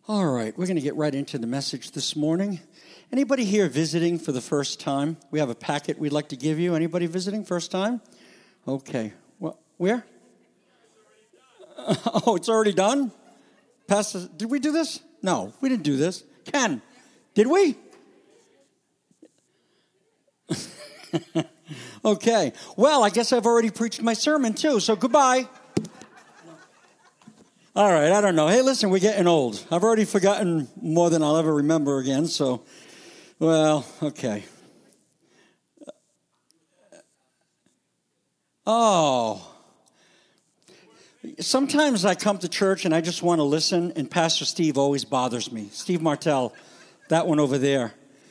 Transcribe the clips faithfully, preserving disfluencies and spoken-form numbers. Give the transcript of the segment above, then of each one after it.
All right, we're going to get right into the message this morning. Anybody here visiting for the first time? We have a packet we'd like to give you. Anybody visiting first time? Okay. Well, where? Oh, it's already done? Pastor, did we do this? No, we didn't do this. Ken, did we? Okay. Well, I guess I've already preached my sermon too, so goodbye. All right, I don't know. Hey, listen, we're getting old. I've already forgotten more than I'll ever remember again, so, well, okay. Oh. Sometimes I come to church and I just want to listen, and Pastor Steve always bothers me. Steve Martell, that one over there.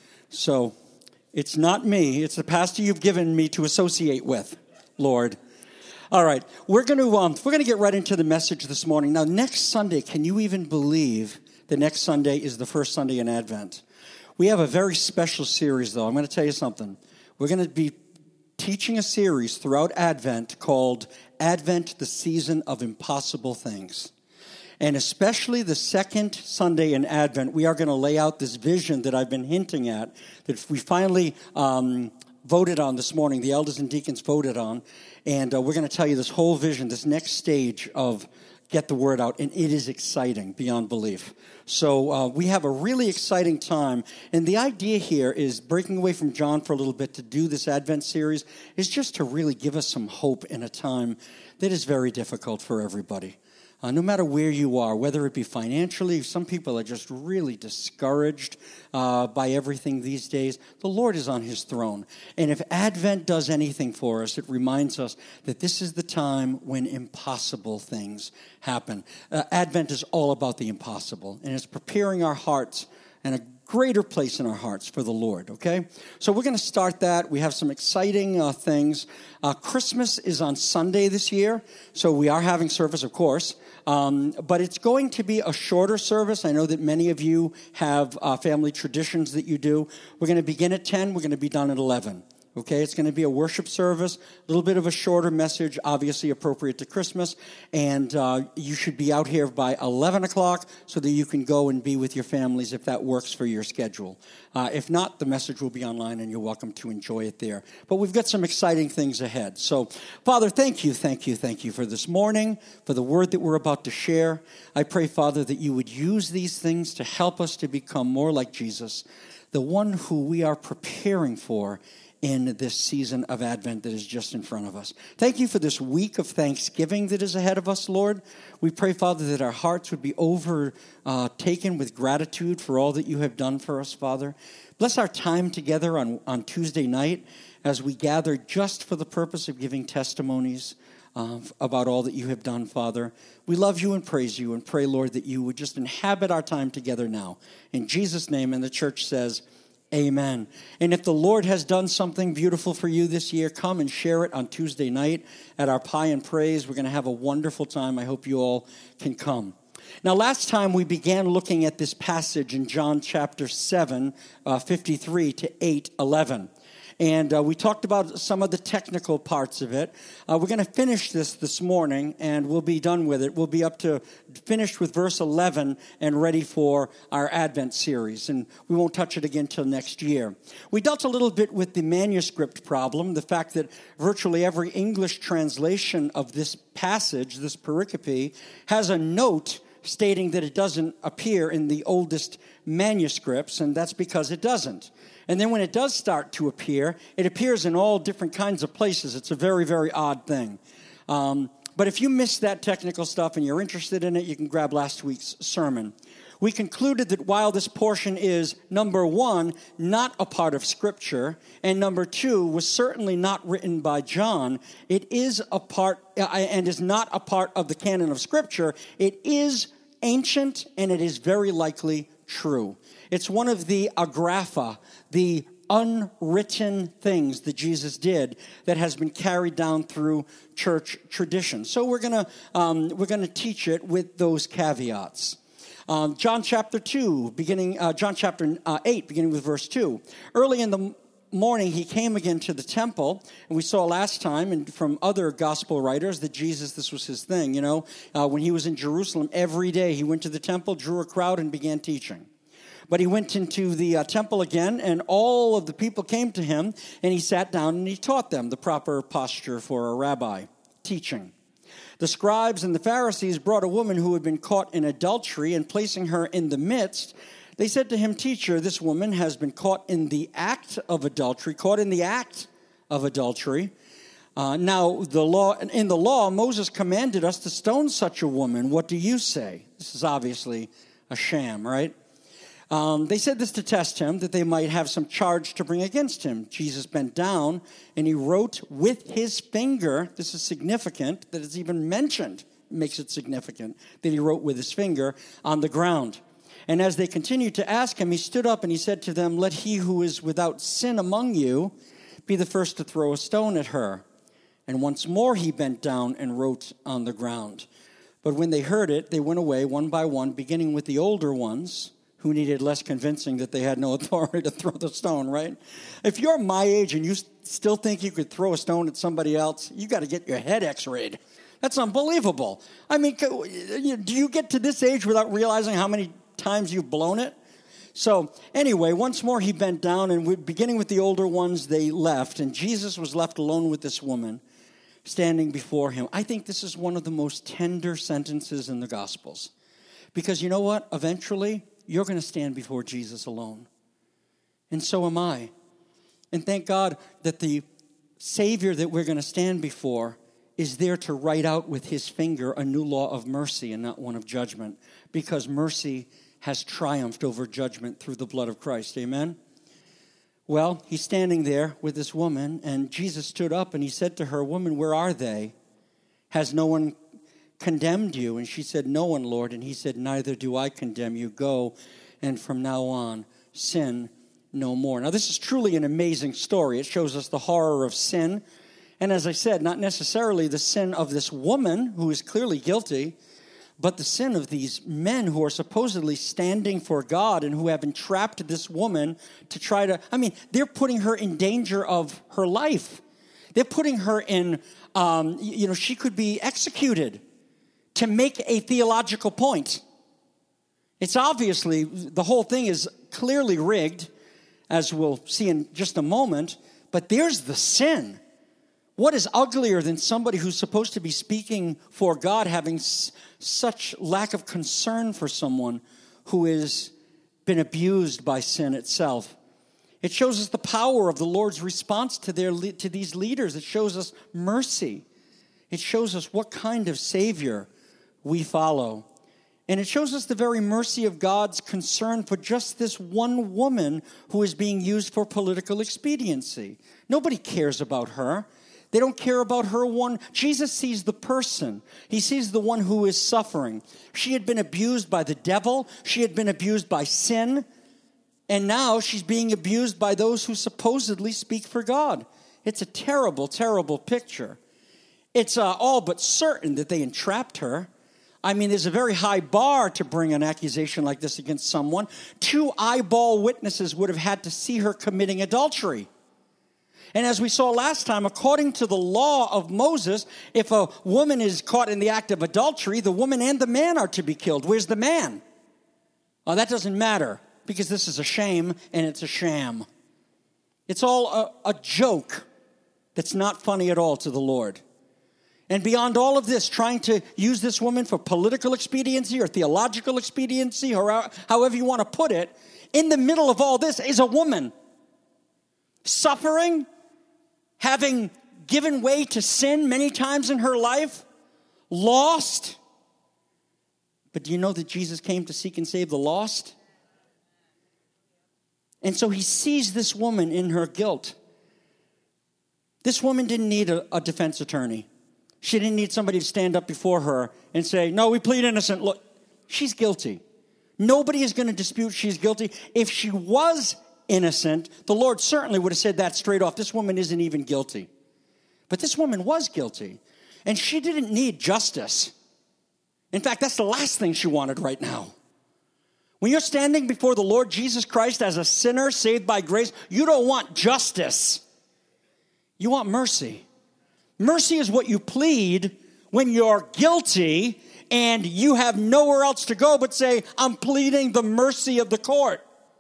So, it's not me. It's the pastor you've given me to associate with, Lord. All right, we're going to um, we're going to get right into the message this morning. Now, next Sunday, can you even believe the next Sunday is the first Sunday in Advent? We have a very special series, though. I'm going to tell you something. We're going to be teaching a series throughout Advent called Advent, the Season of Impossible Things. And especially the second Sunday in Advent, we are going to lay out this vision that I've been hinting at, that we finally um, voted on this morning. The elders and deacons voted on. And uh, we're going to tell you this whole vision, this next stage of get the word out. And it is exciting beyond belief. So uh, we have a really exciting time. And the idea here is breaking away from John for a little bit to do this Advent series is just to really give us some hope in a time that is very difficult for everybody. Uh, no matter where you are, whether it be financially, some people are just really discouraged uh, by everything these days. The Lord is on his throne. And if Advent does anything for us, it reminds us that this is the time when impossible things happen. Uh, Advent is all about the impossible, and it's preparing our hearts and a greater place in our hearts for the Lord, okay? So we're going to start that. We have some exciting uh, things. Uh, Christmas is on Sunday this year, so we are having service, of course, um, but it's going to be a shorter service. I know that many of you have uh, family traditions that you do. We're going to begin at ten. We're going to be done at eleven. Okay, it's going to be a worship service, a little bit of a shorter message, obviously appropriate to Christmas, and uh, you should be out here by eleven o'clock so that you can go and be with your families if that works for your schedule. Uh, if not, the message will be online and you're welcome to enjoy it there. But we've got some exciting things ahead. So, Father, thank you, thank you, thank you for this morning, for the word that we're about to share. I pray, Father, that you would use these things to help us to become more like Jesus, the one who we are preparing for in this season of Advent that is just in front of us. Thank you for this week of Thanksgiving that is ahead of us, Lord. We pray, Father, that our hearts would be overtaken uh, with gratitude for all that you have done for us, Father. Bless our time together on, on Tuesday night as we gather just for the purpose of giving testimonies uh, about all that you have done, Father. We love you and praise you and pray, Lord, that you would just inhabit our time together now. In Jesus' name, and the church says, amen. And if the Lord has done something beautiful for you this year, come and share it on Tuesday night at our Pie and Praise. We're going to have a wonderful time. I hope you all can come. Now, last time we began looking at this passage in John chapter seven, uh, fifty-three to eight eleven. And uh, we talked about some of the technical parts of it. Uh, we're going to finish this this morning, and we'll be done with it. We'll be up to finished with verse eleven and ready for our Advent series. And we won't touch it again till next year. We dealt a little bit with the manuscript problem, the fact that virtually every English translation of this passage, this pericope, has a note stating that it doesn't appear in the oldest manuscripts, and that's because it doesn't. And then when it does start to appear, it appears in all different kinds of places. It's a very, very odd thing. Um, but if you missed that technical stuff and you're interested in it, you can grab last week's sermon. We concluded that while this portion is, number one, not a part of Scripture, and number two, was certainly not written by John, it is a part, uh, and is not a part of the canon of Scripture. It is ancient, and it is very likely true. It's one of the agrapha, the unwritten things that Jesus did that has been carried down through church tradition. So we're gonna um, we're gonna teach it with those caveats. Um, John chapter two, beginning uh, John chapter uh, eight, beginning with verse two. Early in the morning, he came again to the temple, and we saw last time, and from other gospel writers, that Jesus, this was his thing, you know. Uh, when he was in Jerusalem, every day he went to the temple, drew a crowd, and began teaching. But he went into the uh, temple again, and all of the people came to him, and he sat down and he taught them the proper posture for a rabbi, teaching. The scribes and the Pharisees brought a woman who had been caught in adultery, and placing her in the midst, they said to him, "Teacher, this woman has been caught in the act of adultery," caught in the act of adultery. Uh, now, the law in the law, Moses commanded us to stone such a woman. What do you say? This is obviously a sham, right? Um, they said this to test him, that they might have some charge to bring against him. Jesus bent down, and he wrote with his finger. This is significant that it's even mentioned. It makes it significant that he wrote with his finger on the ground. And as they continued to ask him, he stood up and he said to them, "Let he who is without sin among you be the first to throw a stone at her." And once more he bent down and wrote on the ground. But when they heard it, they went away one by one, beginning with the older ones, who needed less convincing that they had no authority to throw the stone, right? If you're my age and you still think you could throw a stone at somebody else, you got to get your head x-rayed. That's unbelievable. I mean, do you get to this age without realizing how many times you've blown it? So anyway, once more he bent down, and beginning with the older ones, they left, and Jesus was left alone with this woman standing before him. I think this is one of the most tender sentences in the Gospels, because you know what? Eventually, you're going to stand before Jesus alone, and so am I. And thank God that the Savior that we're going to stand before is there to write out with his finger a new law of mercy and not one of judgment, because mercy has triumphed over judgment through the blood of Christ. Amen? Well, he's standing there with this woman, and Jesus stood up and he said to her, "Woman, where are they? Has no one condemned you?" And she said, "No one, Lord." And he said, "Neither do I condemn you. Go, and from now on, sin no more." Now, this is truly an amazing story. It shows us the horror of sin. And as I said, not necessarily the sin of this woman, who is clearly guilty, but the sin of these men who are supposedly standing for God and who have entrapped this woman to try to, I mean, they're putting her in danger of her life. They're putting her in, um, you know, she could be executed to make a theological point. It's obviously, the whole thing is clearly rigged, as we'll see in just a moment, but there's the sin. What is uglier than somebody who's supposed to be speaking for God having s- such lack of concern for someone who has been abused by sin itself? It shows us the power of the Lord's response to their le- to these leaders. It shows us mercy. It shows us what kind of Savior we follow. And it shows us the very mercy of God's concern for just this one woman who is being used for political expediency. Nobody cares about her. They don't care about her one. Jesus sees the person. He sees the one who is suffering. She had been abused by the devil. She had been abused by sin. And now she's being abused by those who supposedly speak for God. It's a terrible, terrible picture. It's uh, all but certain that they entrapped her. I mean, there's a very high bar to bring an accusation like this against someone. Two eyeball witnesses would have had to see her committing adultery. And as we saw last time, according to the law of Moses, if a woman is caught in the act of adultery, the woman and the man are to be killed. Where's the man? Oh, that doesn't matter, because this is a shame and it's a sham. It's all a, a joke that's not funny at all to the Lord. And beyond all of this, trying to use this woman for political expediency or theological expediency, or however you want to put it, in the middle of all this is a woman suffering, having given way to sin many times in her life, lost. But do you know that Jesus came to seek and save the lost? And so he sees this woman in her guilt. This woman didn't need a, a defense attorney. She didn't need somebody to stand up before her and say, "No, we plead innocent." Look, she's guilty. Nobody is going to dispute she's guilty. If she was innocent, the Lord certainly would have said that straight off. This woman isn't even guilty. But this woman was guilty. And she didn't need justice. In fact, that's the last thing she wanted right now. When you're standing before the Lord Jesus Christ as a sinner saved by grace, you don't want justice. You want mercy. Mercy is what you plead when you're guilty and you have nowhere else to go but say, I'm pleading the mercy of the court.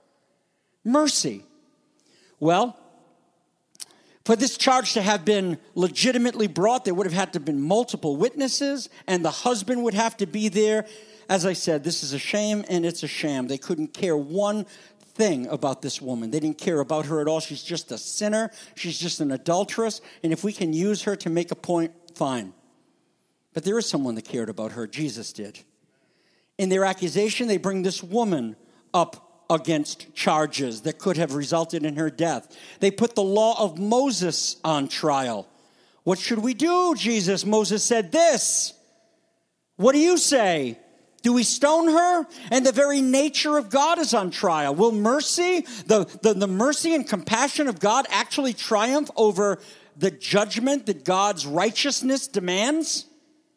Mercy. Well, for this charge to have been legitimately brought, there would have had to have been multiple witnesses, and the husband would have to be there. As I said, this is a shame and it's a sham. They couldn't care one thing about this woman. They didn't care about her at all. She's just a sinner. She's just an adulteress. And if we can use her to make a point, fine. But there is someone that cared about her. Jesus did. In their accusation, they bring this woman up against charges that could have resulted in her death. They put the law of Moses on trial. What should we do, Jesus? Moses said this. What do you say? Do we stone her? And the very nature of God is on trial. Will mercy, the, the, the mercy and compassion of God actually triumph over the judgment that God's righteousness demands?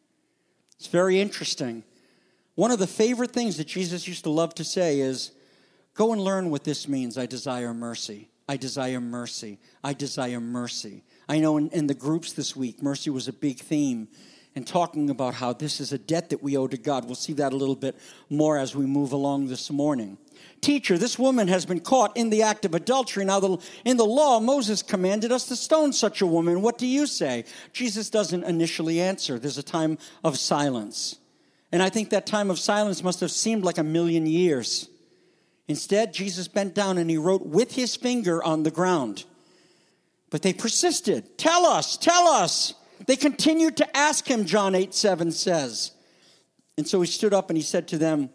It's very interesting. One of the favorite things that Jesus used to love to say is, go and learn what this means. I desire mercy. I desire mercy. I desire mercy. I know in, in the groups this week, mercy was a big theme. And talking about how this is a debt that we owe to God. We'll see that a little bit more as we move along this morning. Teacher, this woman has been caught in the act of adultery. Now, the, in the law, Moses commanded us to stone such a woman. What do you say? Jesus doesn't initially answer. There's a time of silence. And I think that time of silence must have seemed like a million years. Instead, Jesus bent down and he wrote with his finger on the ground. But they persisted. Tell us, tell us. They continued to ask him, John eight seven says. And so he stood up and he said to them,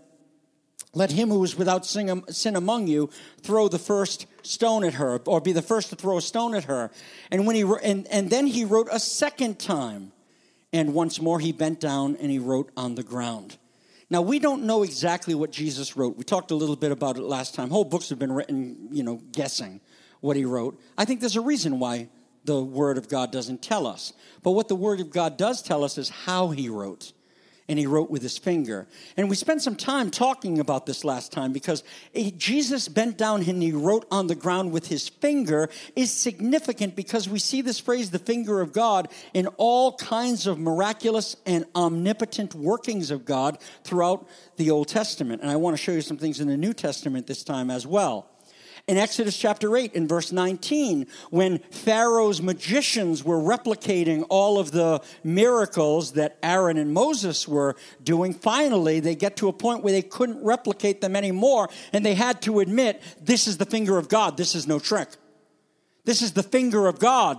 let him who is without sin among you throw the first stone at her, or be the first to throw a stone at her. And when he and, and then he wrote a second time. And once more he bent down and he wrote on the ground. Now, we don't know exactly what Jesus wrote. We talked a little bit about it last time. Whole books have been written, you know, guessing what he wrote. I think there's a reason why the Word of God doesn't tell us. But what the Word of God does tell us is how he wrote. And he wrote with his finger. And we spent some time talking about this last time because Jesus bent down and he wrote on the ground with his finger is significant because we see this phrase, the finger of God, in all kinds of miraculous and omnipotent workings of God throughout the Old Testament. And I want to show you some things in the New Testament this time as well. In Exodus chapter eight, in verse nineteen, when Pharaoh's magicians were replicating all of the miracles that Aaron and Moses were doing, finally they get to a point where they couldn't replicate them anymore, and they had to admit, this is the finger of God, this is no trick. This is the finger of God.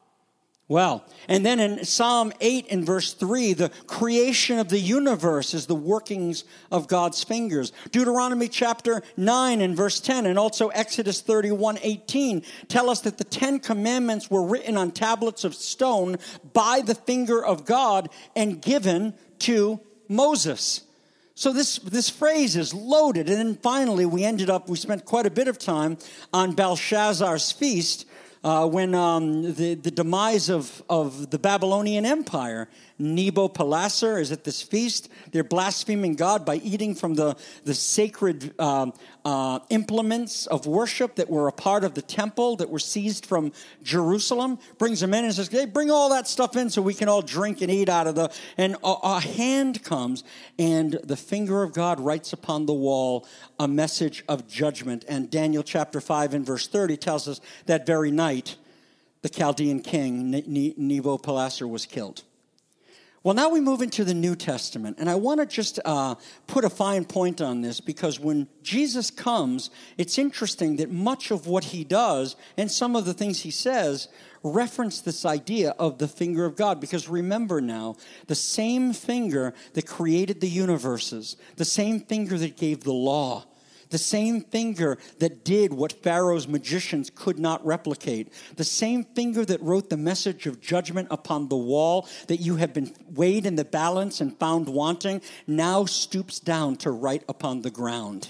Well, and then in Psalm eight in verse three, the creation of the universe is the workings of God's fingers. Deuteronomy chapter nine in verse ten and also Exodus thirty-one eighteen tell us that the Ten Commandments were written on tablets of stone by the finger of God and given to Moses. So this, this phrase is loaded. And then finally we ended up, we spent quite a bit of time on Belshazzar's feast, Uh, when um, the, the demise of, of the Babylonian Empire, Nabopolassar is at this feast. They're blaspheming God by eating from the, the sacred um, uh, implements of worship that were a part of the temple that were seized from Jerusalem. Brings them in and says, hey, bring all that stuff in so we can all drink and eat out of the... And a, a hand comes and the finger of God writes upon the wall a message of judgment. And Daniel chapter five and verse thirty tells us that very night the Chaldean king Nabopolassar was killed. Well, now we move into the New Testament, and I want to just uh, put a fine point on this because when Jesus comes, it's interesting that much of what he does and some of the things he says reference this idea of the finger of God. Because remember now, the same finger that created the universes, the same finger that gave the law, the same finger that did what Pharaoh's magicians could not replicate. The same finger that wrote the message of judgment upon the wall that you have been weighed in the balance and found wanting, now stoops down to write upon the ground.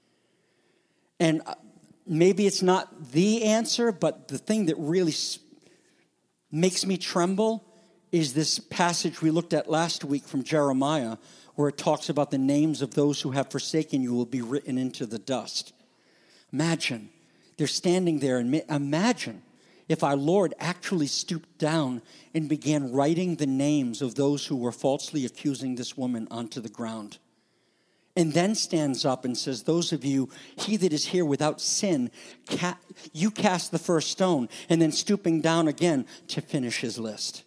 And maybe it's not the answer, but the thing that really makes me tremble is this passage we looked at last week from Jeremiah, where it talks about the names of those who have forsaken you will be written into the dust. Imagine, they're standing there, and imagine if our Lord actually stooped down and began writing the names of those who were falsely accusing this woman onto the ground. And then stands up and says, those of you, he that is here without sin, ca- you cast the first stone. And then stooping down again to finish his list.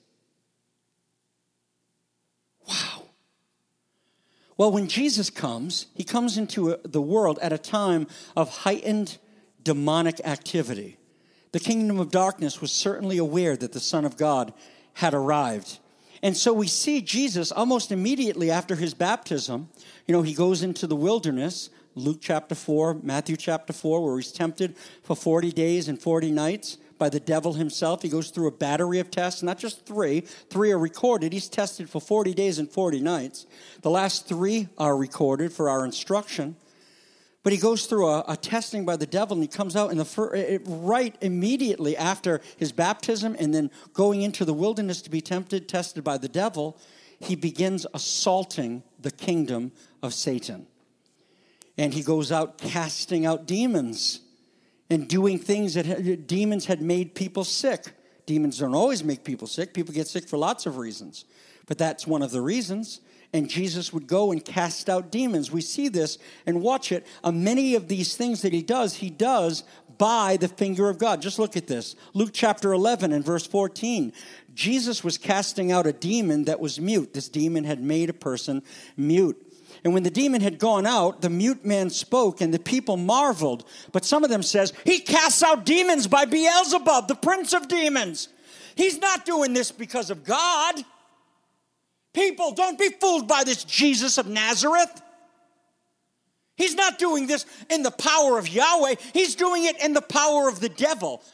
Wow. Well, when Jesus comes, he comes into a, the world at a time of heightened demonic activity. The kingdom of darkness was certainly aware that the Son of God had arrived. And so we see Jesus almost immediately after his baptism. You know, he goes into the wilderness, Luke chapter four, Matthew chapter four, where he's tempted for forty days and forty nights by the devil himself. He goes through a battery of tests, not just three. Three are recorded. He's tested for forty days and forty nights. The last three are recorded for our instruction. But he goes through a, a testing by the devil, and he comes out in the fir- it, right immediately after his baptism and then going into the wilderness to be tempted, tested by the devil. He begins assaulting the kingdom of Satan. And he goes out casting out demons and doing things that had, demons had made people sick. Demons don't always make people sick. People get sick for lots of reasons. But that's one of the reasons. And Jesus would go and cast out demons. We see this and watch it. Uh, many of these things that he does, he does by the finger of God. Just look at this. Luke chapter eleven and verse fourteen. Jesus was casting out a demon that was mute. This demon had made a person mute. And when the demon had gone out, the mute man spoke, and the people marveled. But some of them says, he casts out demons by Beelzebub, the prince of demons. He's not doing this because of God. People, don't be fooled by this Jesus of Nazareth. He's not doing this in the power of Yahweh. He's doing it in the power of the devil.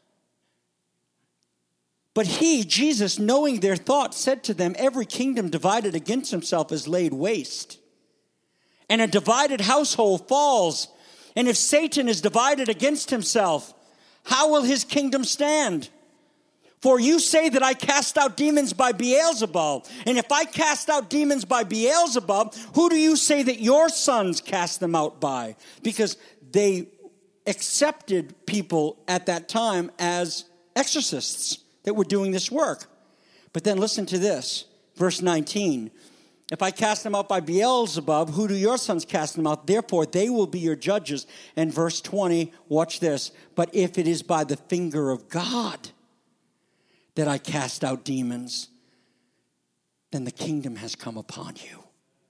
But he, Jesus, knowing their thoughts, said to them, every kingdom divided against himself is laid waste. And a divided household falls. And if Satan is divided against himself, how will his kingdom stand? For you say that I cast out demons by Beelzebub. And if I cast out demons by Beelzebub, who do you say that your sons cast them out by? Because they accepted people at that time as exorcists that were doing this work. But then listen to this, verse nineteen. If I cast them out by Beelzebub, who do your sons cast them out? Therefore, they will be your judges. And verse twenty, watch this. But if it is by the finger of God that I cast out demons, then the kingdom has come upon you.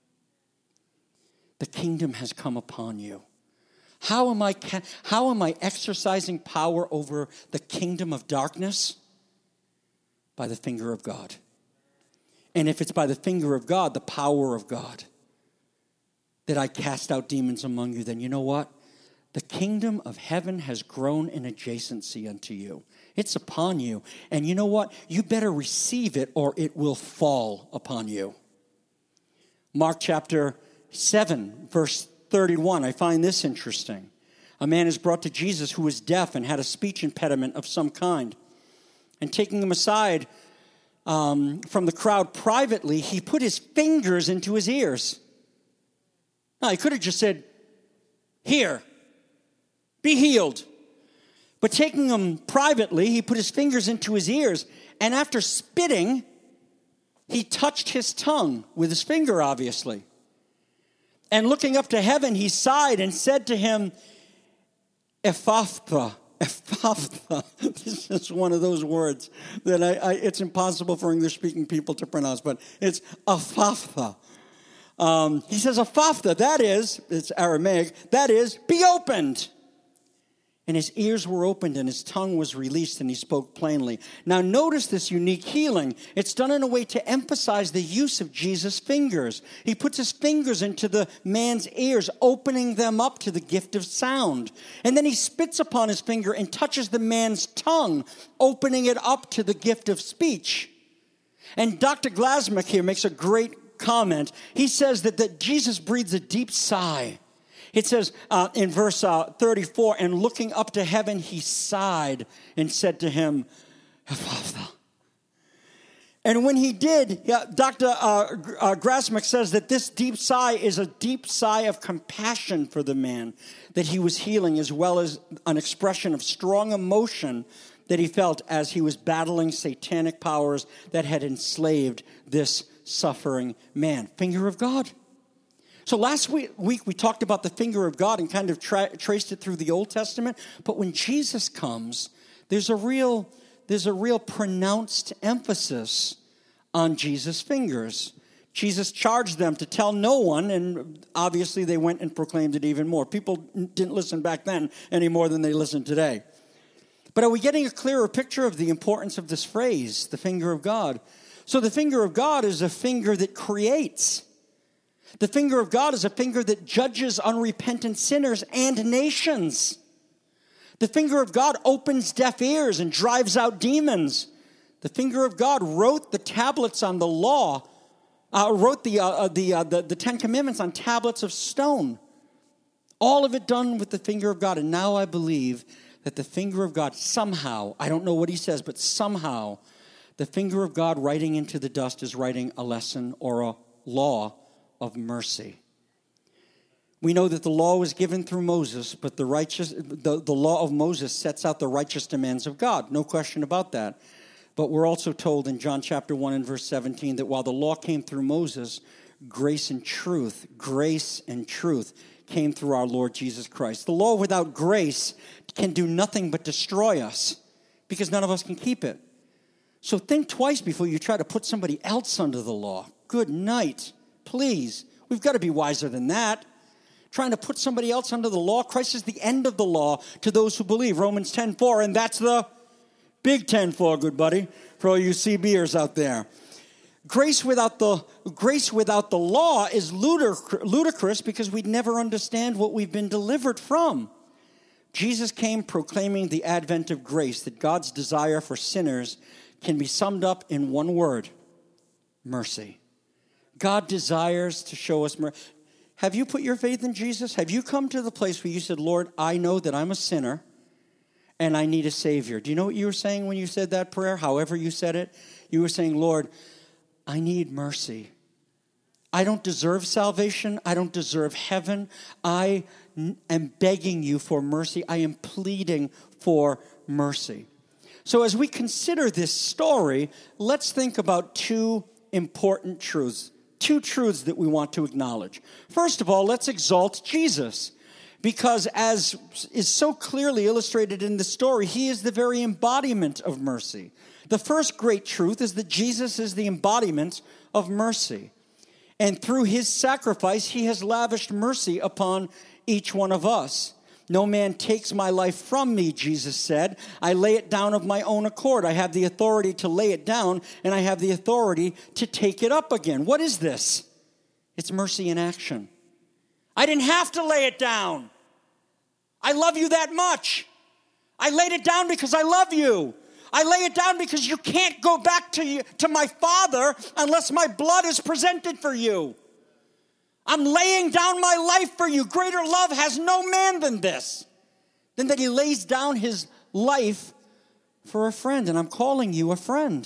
The kingdom has come upon you. How am I, how am I exercising power over the kingdom of darkness? By the finger of God. And if it's by the finger of God, the power of God, that I cast out demons among you, then you know what? The kingdom of heaven has grown in adjacency unto you. It's upon you. And you know what? You better receive it or it will fall upon you. Mark chapter seven, verse thirty-one. I find this interesting. A man is brought to Jesus who was deaf and had a speech impediment of some kind. And taking him aside um, from the crowd privately, he put his fingers into his ears. Now, he could have just said, here, be healed. But taking him privately, he put his fingers into his ears. And after spitting, he touched his tongue with his finger, obviously. And looking up to heaven, he sighed and said to him, Ephphatha. Ephphatha. This is one of those words that I, I, it's impossible for English-speaking people to pronounce, but it's Ephphatha. Um, he says, Ephphatha, that is, it's Aramaic, that is, be opened. And his ears were opened and his tongue was released and he spoke plainly. Now notice this unique healing. It's done in a way to emphasize the use of Jesus' fingers. He puts his fingers into the man's ears, opening them up to the gift of sound. And then he spits upon his finger and touches the man's tongue, opening it up to the gift of speech. And Doctor Glasmick here makes a great comment. He says that, that Jesus breathes a deep sigh. It says uh, in verse uh, thirty-four, and looking up to heaven, he sighed and said to him, Ephphatha. And when he did, yeah, Doctor Uh, uh, Grasmick says that this deep sigh is a deep sigh of compassion for the man that he was healing, as well as an expression of strong emotion that he felt as he was battling satanic powers that had enslaved this suffering man. Finger of God. So last week, week we talked about the finger of God and kind of tra- traced it through the Old Testament. But when Jesus comes, there's a real... There's a real pronounced emphasis on Jesus' fingers. Jesus charged them to tell no one, and obviously they went and proclaimed it even more. People didn't listen back then any more than they listen today. But are we getting a clearer picture of the importance of this phrase, the finger of God? So the finger of God is a finger that creates. The finger of God is a finger that judges unrepentant sinners and nations. The finger of God opens deaf ears and drives out demons. The finger of God wrote the tablets on the law, uh, wrote the, uh, the, uh, the, the Ten Commandments on tablets of stone. All of it done with the finger of God. And now I believe that the finger of God somehow, I don't know what he says, but somehow the finger of God writing into the dust is writing a lesson or a law of mercy. We know that the law was given through Moses, but the righteous, the, the law of Moses sets out the righteous demands of God. No question about that. But we're also told in John chapter one and verse seventeen that while the law came through Moses, grace and truth, grace and truth came through our Lord Jesus Christ. The law without grace can do nothing but destroy us because none of us can keep it. So think twice before you try to put somebody else under the law. Good night. Please. We've got to be wiser than that. Trying to put somebody else under the law. Christ is the end of the law to those who believe. Romans ten four, and that's the big ten four, good buddy, for all you C B'ers out there. Grace without the grace without the law is ludic- ludicrous because we'd never understand what we've been delivered from. Jesus came proclaiming the advent of grace, that God's desire for sinners can be summed up in one word: mercy. God desires to show us mercy. Have you put your faith in Jesus? Have you come to the place where you said, Lord, I know that I'm a sinner and I need a Savior? Do you know what you were saying when you said that prayer? However you said it, you were saying, Lord, I need mercy. I don't deserve salvation. I don't deserve heaven. I am begging you for mercy. I am pleading for mercy. So as we consider this story, let's think about two important truths. Two truths that we want to acknowledge. First of all, let's exalt Jesus, because as is so clearly illustrated in the story, he is the very embodiment of mercy. The first great truth is that Jesus is the embodiment of mercy. And through his sacrifice, he has lavished mercy upon each one of us. No man takes my life from me, Jesus said. I lay it down of my own accord. I have the authority to lay it down, and I have the authority to take it up again. What is this? It's mercy in action. I didn't have to lay it down. I love you that much. I laid it down because I love you. I lay it down because you can't go back to, you, to my Father unless my blood is presented for you. I'm laying down my life for you. Greater love has no man than this, than that he lays down his life for a friend. And I'm calling you a friend.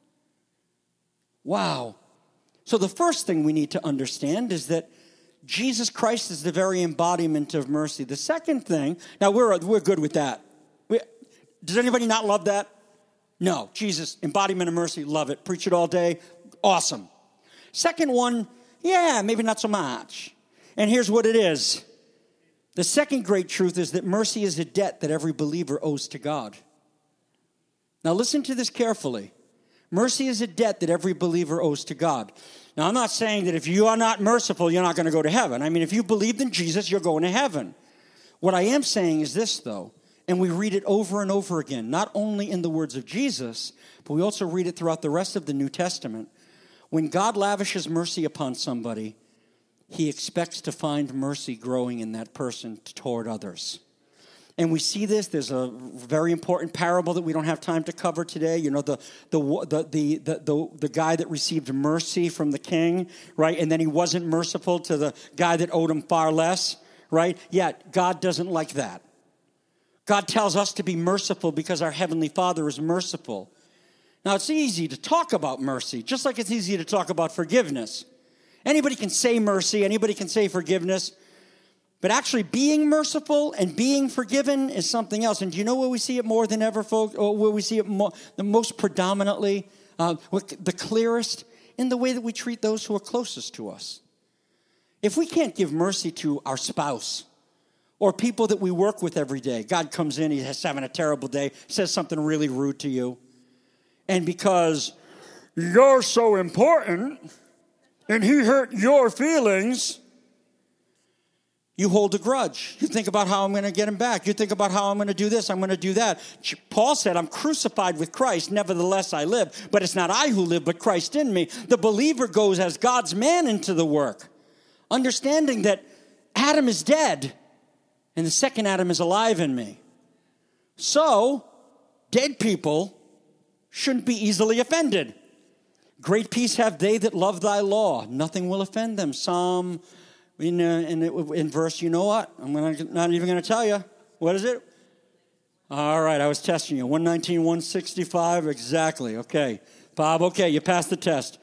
Wow. So the first thing we need to understand is that Jesus Christ is the very embodiment of mercy. The second thing, now we're, we're good with that. We, does anybody not love that? No. Jesus, embodiment of mercy, love it. Preach it all day. Awesome. Second one, yeah, maybe not so much. And here's what it is. The second great truth is that mercy is a debt that every believer owes to God. Now listen to this carefully. Mercy is a debt that every believer owes to God. Now I'm not saying that if you are not merciful, you're not going to go to heaven. I mean, if you believed in Jesus, you're going to heaven. What I am saying is this, though, and we read it over and over again, not only in the words of Jesus, but we also read it throughout the rest of the New Testament. When God lavishes mercy upon somebody, he expects to find mercy growing in that person toward others. And we see this. There's a very important parable that we don't have time to cover today. You know, the the the the the, the, the guy that received mercy from the king, right? And then he wasn't merciful to the guy that owed him far less, right? Yet God doesn't like that. God tells us to be merciful because our Heavenly Father is merciful. Now, it's easy to talk about mercy, just like it's easy to talk about forgiveness. Anybody can say mercy, anybody can say forgiveness, but actually being merciful and being forgiven is something else. And do you know where we see it more than ever, folks, or where we see it more, the most predominantly, uh, the clearest? In the way that we treat those who are closest to us. If we can't give mercy to our spouse or people that we work with every day, God comes in, he's having a terrible day, says something really rude to you, and because you're so important and he hurt your feelings, you hold a grudge. You think about how I'm going to get him back. You think about how I'm going to do this, I'm going to do that. Paul said, I'm crucified with Christ, nevertheless I live. But it's not I who live, but Christ in me. The believer goes as God's man into the work, understanding that Adam is dead and the second Adam is alive in me. So, dead people shouldn't be easily offended. Great peace have they that love thy law. Nothing will offend them. Psalm In, uh, in, in verse, you know what? I'm gonna, not even going to tell you. What is it? All right, I was testing you. one nineteen, one sixty-five, exactly. Okay. Bob, okay, you passed the test.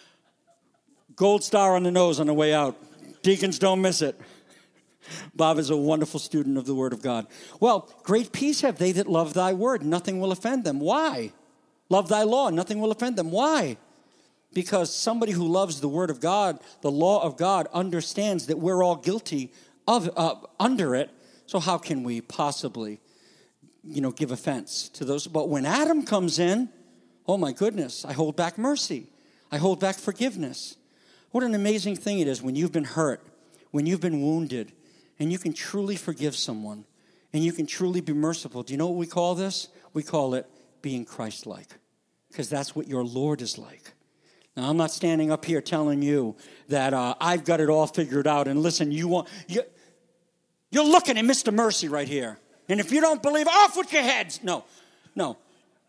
Gold star on the nose on the way out. Deacons, don't miss it. Bob is a wonderful student of the Word of God. Well, great peace have they that love thy word. Nothing will offend them. Why? Love thy law. Nothing will offend them. Why? Because somebody who loves the Word of God, the law of God, understands that we're all guilty of uh, under it. So how can we possibly, you know, give offense to those? But when Adam comes in, oh my goodness, I hold back mercy. I hold back forgiveness. What an amazing thing it is when you've been hurt, when you've been wounded, and you can truly forgive someone, and you can truly be merciful. Do you know what we call this? We call it being Christ-like, because that's what your Lord is like. Now, I'm not standing up here telling you that uh, I've got it all figured out. And listen, you want, you, you're looking at Mister Mercy right here. And if you don't believe, off with your heads. No, no.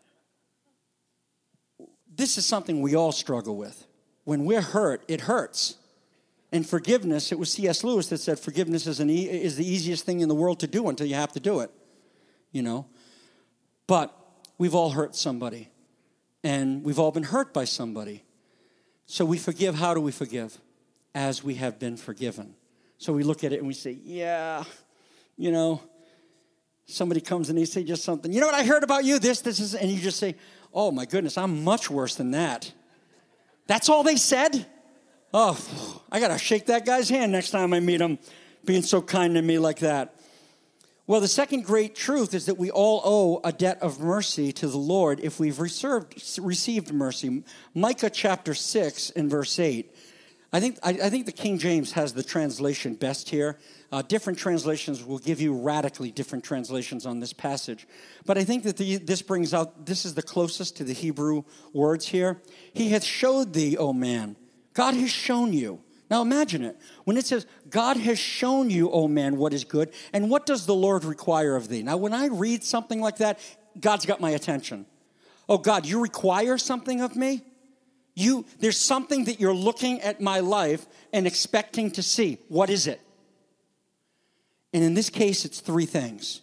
This is something we all struggle with. When we're hurt, it hurts. And forgiveness, it was C S Lewis that said forgiveness is, an e- is the easiest thing in the world to do until you have to do it. You know? But we've all hurt somebody. And we've all been hurt by somebody. So we forgive. How do we forgive? As we have been forgiven. So we look at it and we say, yeah, you know, somebody comes and they say just something. You know what, I heard about you, this, this, is, and you just say, oh my goodness, I'm much worse than that. That's all they said? Oh, I got to shake that guy's hand next time I meet him, being so kind to me like that. Well, the second great truth is that we all owe a debt of mercy to the Lord if we've reserved, received mercy. Micah chapter six and verse eight. I think, I, I think the King James has the translation best here. Uh, different translations will give you radically different translations on this passage. But I think that the, this brings out, this is the closest to the Hebrew words here. He hath showed thee, O man. God has shown you. Now imagine it. When it says, God has shown you, O man, what is good, and what does the Lord require of thee? Now when I read something like that, God's got my attention. Oh God, you require something of me? You, there's something that you're looking at my life and expecting to see. What is it? And in this case, it's three things.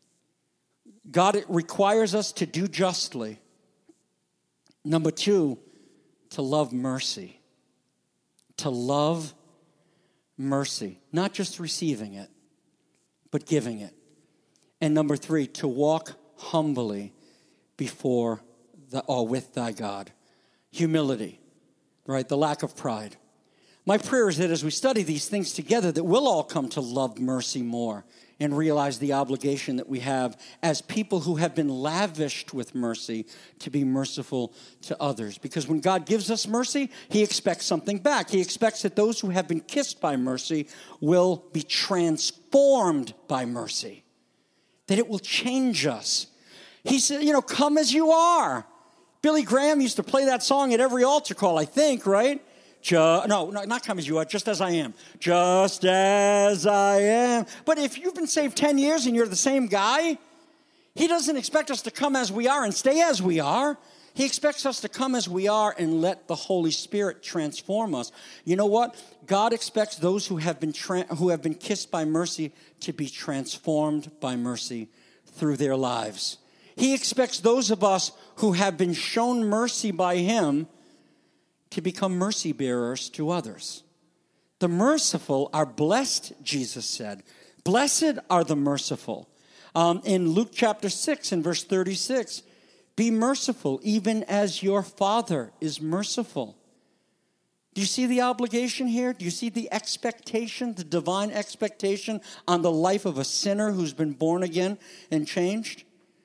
God requires us to do justly. Number two, to love mercy. To love mercy. Not just receiving it, but giving it. And number three, to walk humbly before the, or with thy God. Humility, right? The lack of pride. My prayer is that as we study these things together, that we'll all come to love mercy more and realize the obligation that we have as people who have been lavished with mercy to be merciful to others. Because when God gives us mercy, he expects something back. He expects that those who have been kissed by mercy will be transformed by mercy, that it will change us. He said, you know, come as you are. Billy Graham used to play that song at every altar call, I think, right? Just, no, no, not come as you are, just as I am. Just as I am. But if you've been saved ten years and you're the same guy, he doesn't expect us to come as we are and stay as we are. He expects us to come as we are and let the Holy Spirit transform us. You know what? God expects those who have been tra- who have been kissed by mercy to be transformed by mercy through their lives. He expects those of us who have been shown mercy by him to become mercy bearers to others. The merciful are blessed, Jesus said. Blessed are the merciful. Um, in Luke chapter six and verse thirty-six, be merciful even as your Father is merciful. Do you see the obligation here? Do you see the expectation, the divine expectation on the life of a sinner who's been born again and changed?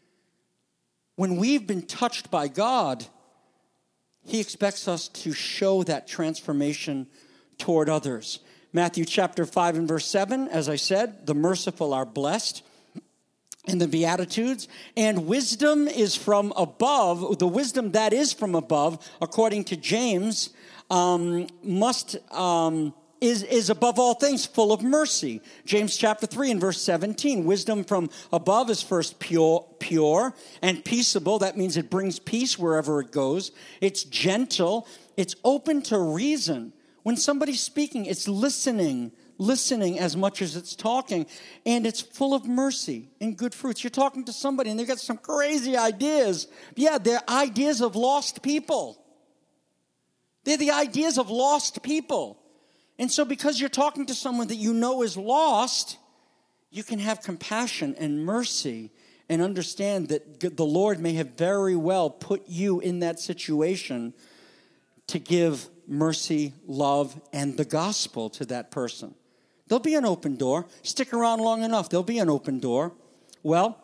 When we've been touched by God, he expects us to show that transformation toward others. Matthew chapter five and verse seven, as I said, the merciful are blessed. In the Beatitudes, and wisdom is from above, the wisdom that is from above, according to James, um, must um, is, is above all things full of mercy. James chapter three and verse seventeen, wisdom from above is first pure, pure and peaceable. That means it brings peace wherever it goes. It's gentle. It's open to reason. When somebody's speaking, it's listening. listening as much as it's talking, and it's full of mercy and good fruits. You're talking to somebody, and they've got some crazy ideas. Yeah, they're ideas of lost people. They're the ideas of lost people. And so because you're talking to someone that you know is lost, you can have compassion and mercy and understand that the Lord may have very well put you in that situation to give mercy, love, and the gospel to that person. There'll be an open door. Stick around long enough, there'll be an open door. Well,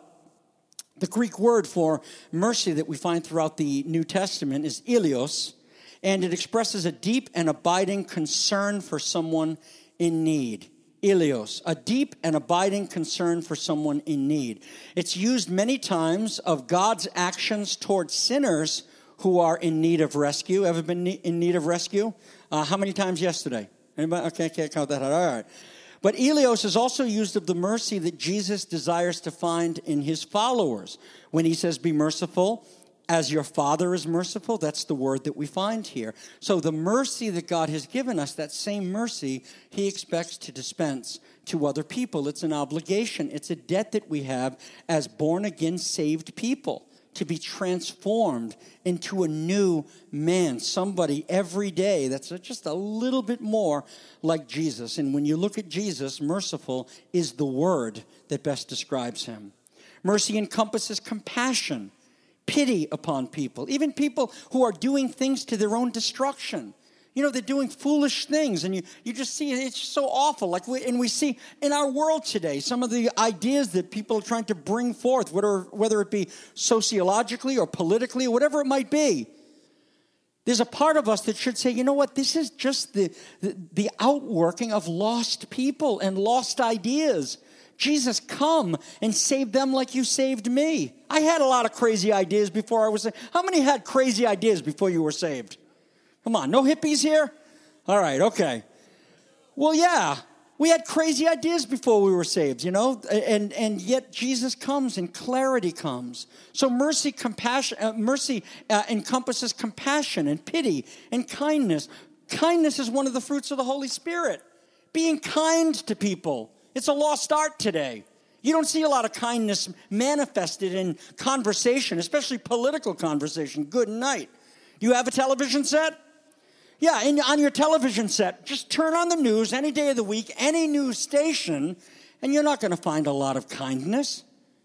the Greek word for mercy that we find throughout the New Testament is ilios, and it expresses a deep and abiding concern for someone in need. Ilios, a deep and abiding concern for someone in need. It's used many times of God's actions towards sinners who are in need of rescue. Ever been in need of rescue? Uh, how many times yesterday? Anybody? Okay, I can't count that out. All right. But Ilios is also used of the mercy that Jesus desires to find in his followers. When he says, be merciful as your Father is merciful, that's the word that we find here. So the mercy that God has given us, that same mercy, he expects to dispense to other people. It's an obligation. It's a debt that we have as born-again saved people, to be transformed into a new man, somebody every day that's just a little bit more like Jesus. And when you look at Jesus, merciful is the word that best describes him. Mercy encompasses compassion, pity upon people, even people who are doing things to their own destruction. You know, they're doing foolish things, and you, you just see it's just so awful. Like, we, and we see in our world today some of the ideas that people are trying to bring forth, whether, whether it be sociologically or politically or whatever it might be. There's a part of us that should say, you know what, this is just the, the, the outworking of lost people and lost ideas. Jesus, come and save them like you saved me. I had a lot of crazy ideas before I was saved. How many had crazy ideas before you were saved? Come on, no hippies here? All right, okay. Well, yeah, we had crazy ideas before we were saved, you know, and, and yet Jesus comes and clarity comes. So mercy, compassion, uh, mercy uh, encompasses compassion and pity and kindness. Kindness is one of the fruits of the Holy Spirit. Being kind to people. It's a lost art today. You don't see a lot of kindness manifested in conversation, especially political conversation. Good night. You have a television set? Yeah, and on your television set, just turn on the news any day of the week, any news station, and you're not going to find a lot of kindness.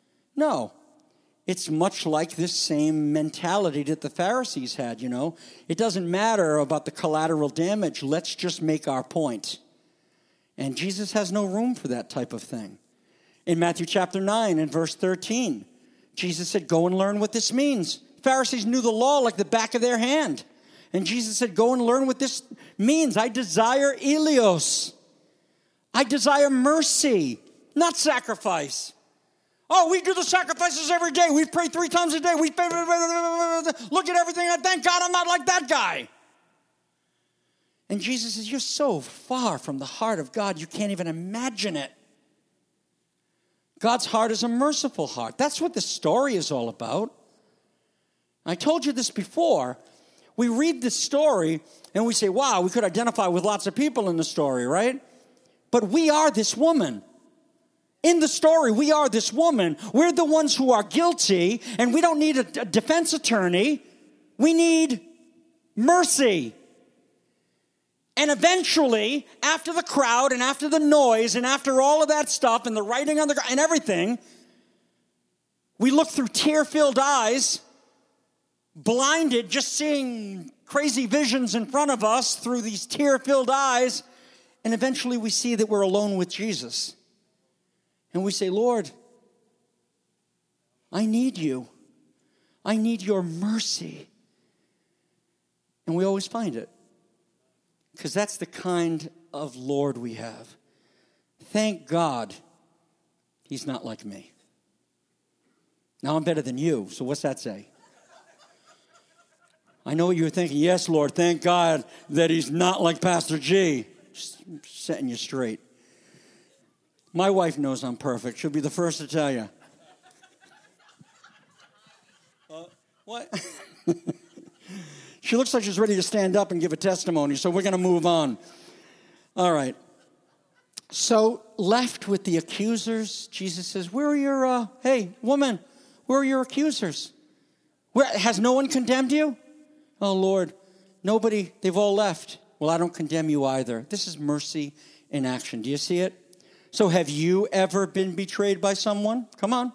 No. It's much like this same mentality that the Pharisees had, you know. It doesn't matter about the collateral damage. Let's just make our point. And Jesus has no room for that type of thing. In Matthew chapter nine and verse thirteen, Jesus said, go and learn what this means. Pharisees knew the law like the back of their hand. And Jesus said, go and learn what this means. I desire ilios. I desire mercy, not sacrifice. Oh, we do the sacrifices every day. We pray three times a day. We pray, look at everything. I thank God I'm not like that guy. And Jesus says, you're so far from the heart of God, you can't even imagine it. God's heart is a merciful heart. That's what the story is all about. I told you this before. We read this story and we say, wow, we could identify with lots of people in the story, right? But we are this woman. In the story, we are this woman. We're the ones who are guilty, and we don't need a, a defense attorney. We need mercy. And eventually, after the crowd and after the noise and after all of that stuff and the writing on the and everything, we look through tear-filled eyes, blinded, just seeing crazy visions in front of us through these tear-filled eyes, and eventually we see that we're alone with Jesus. And we say, Lord, I need you. I need your mercy. And we always find it. Because that's the kind of Lord we have. Thank God he's not like me. Now I'm better than you, so what's that say? I know what you were thinking. Yes, Lord, thank God that he's not like Pastor G. Just setting you straight. My wife knows I'm perfect. She'll be the first to tell you. Uh, what? She looks like she's ready to stand up and give a testimony, so we're going to move on. All right. So, left with the accusers, Jesus says, where are your, uh, hey, woman, where are your accusers? Where, has no one condemned you? Oh, Lord, nobody, they've all left. Well, I don't condemn you either. This is mercy in action. Do you see it? So have you ever been betrayed by someone? Come on.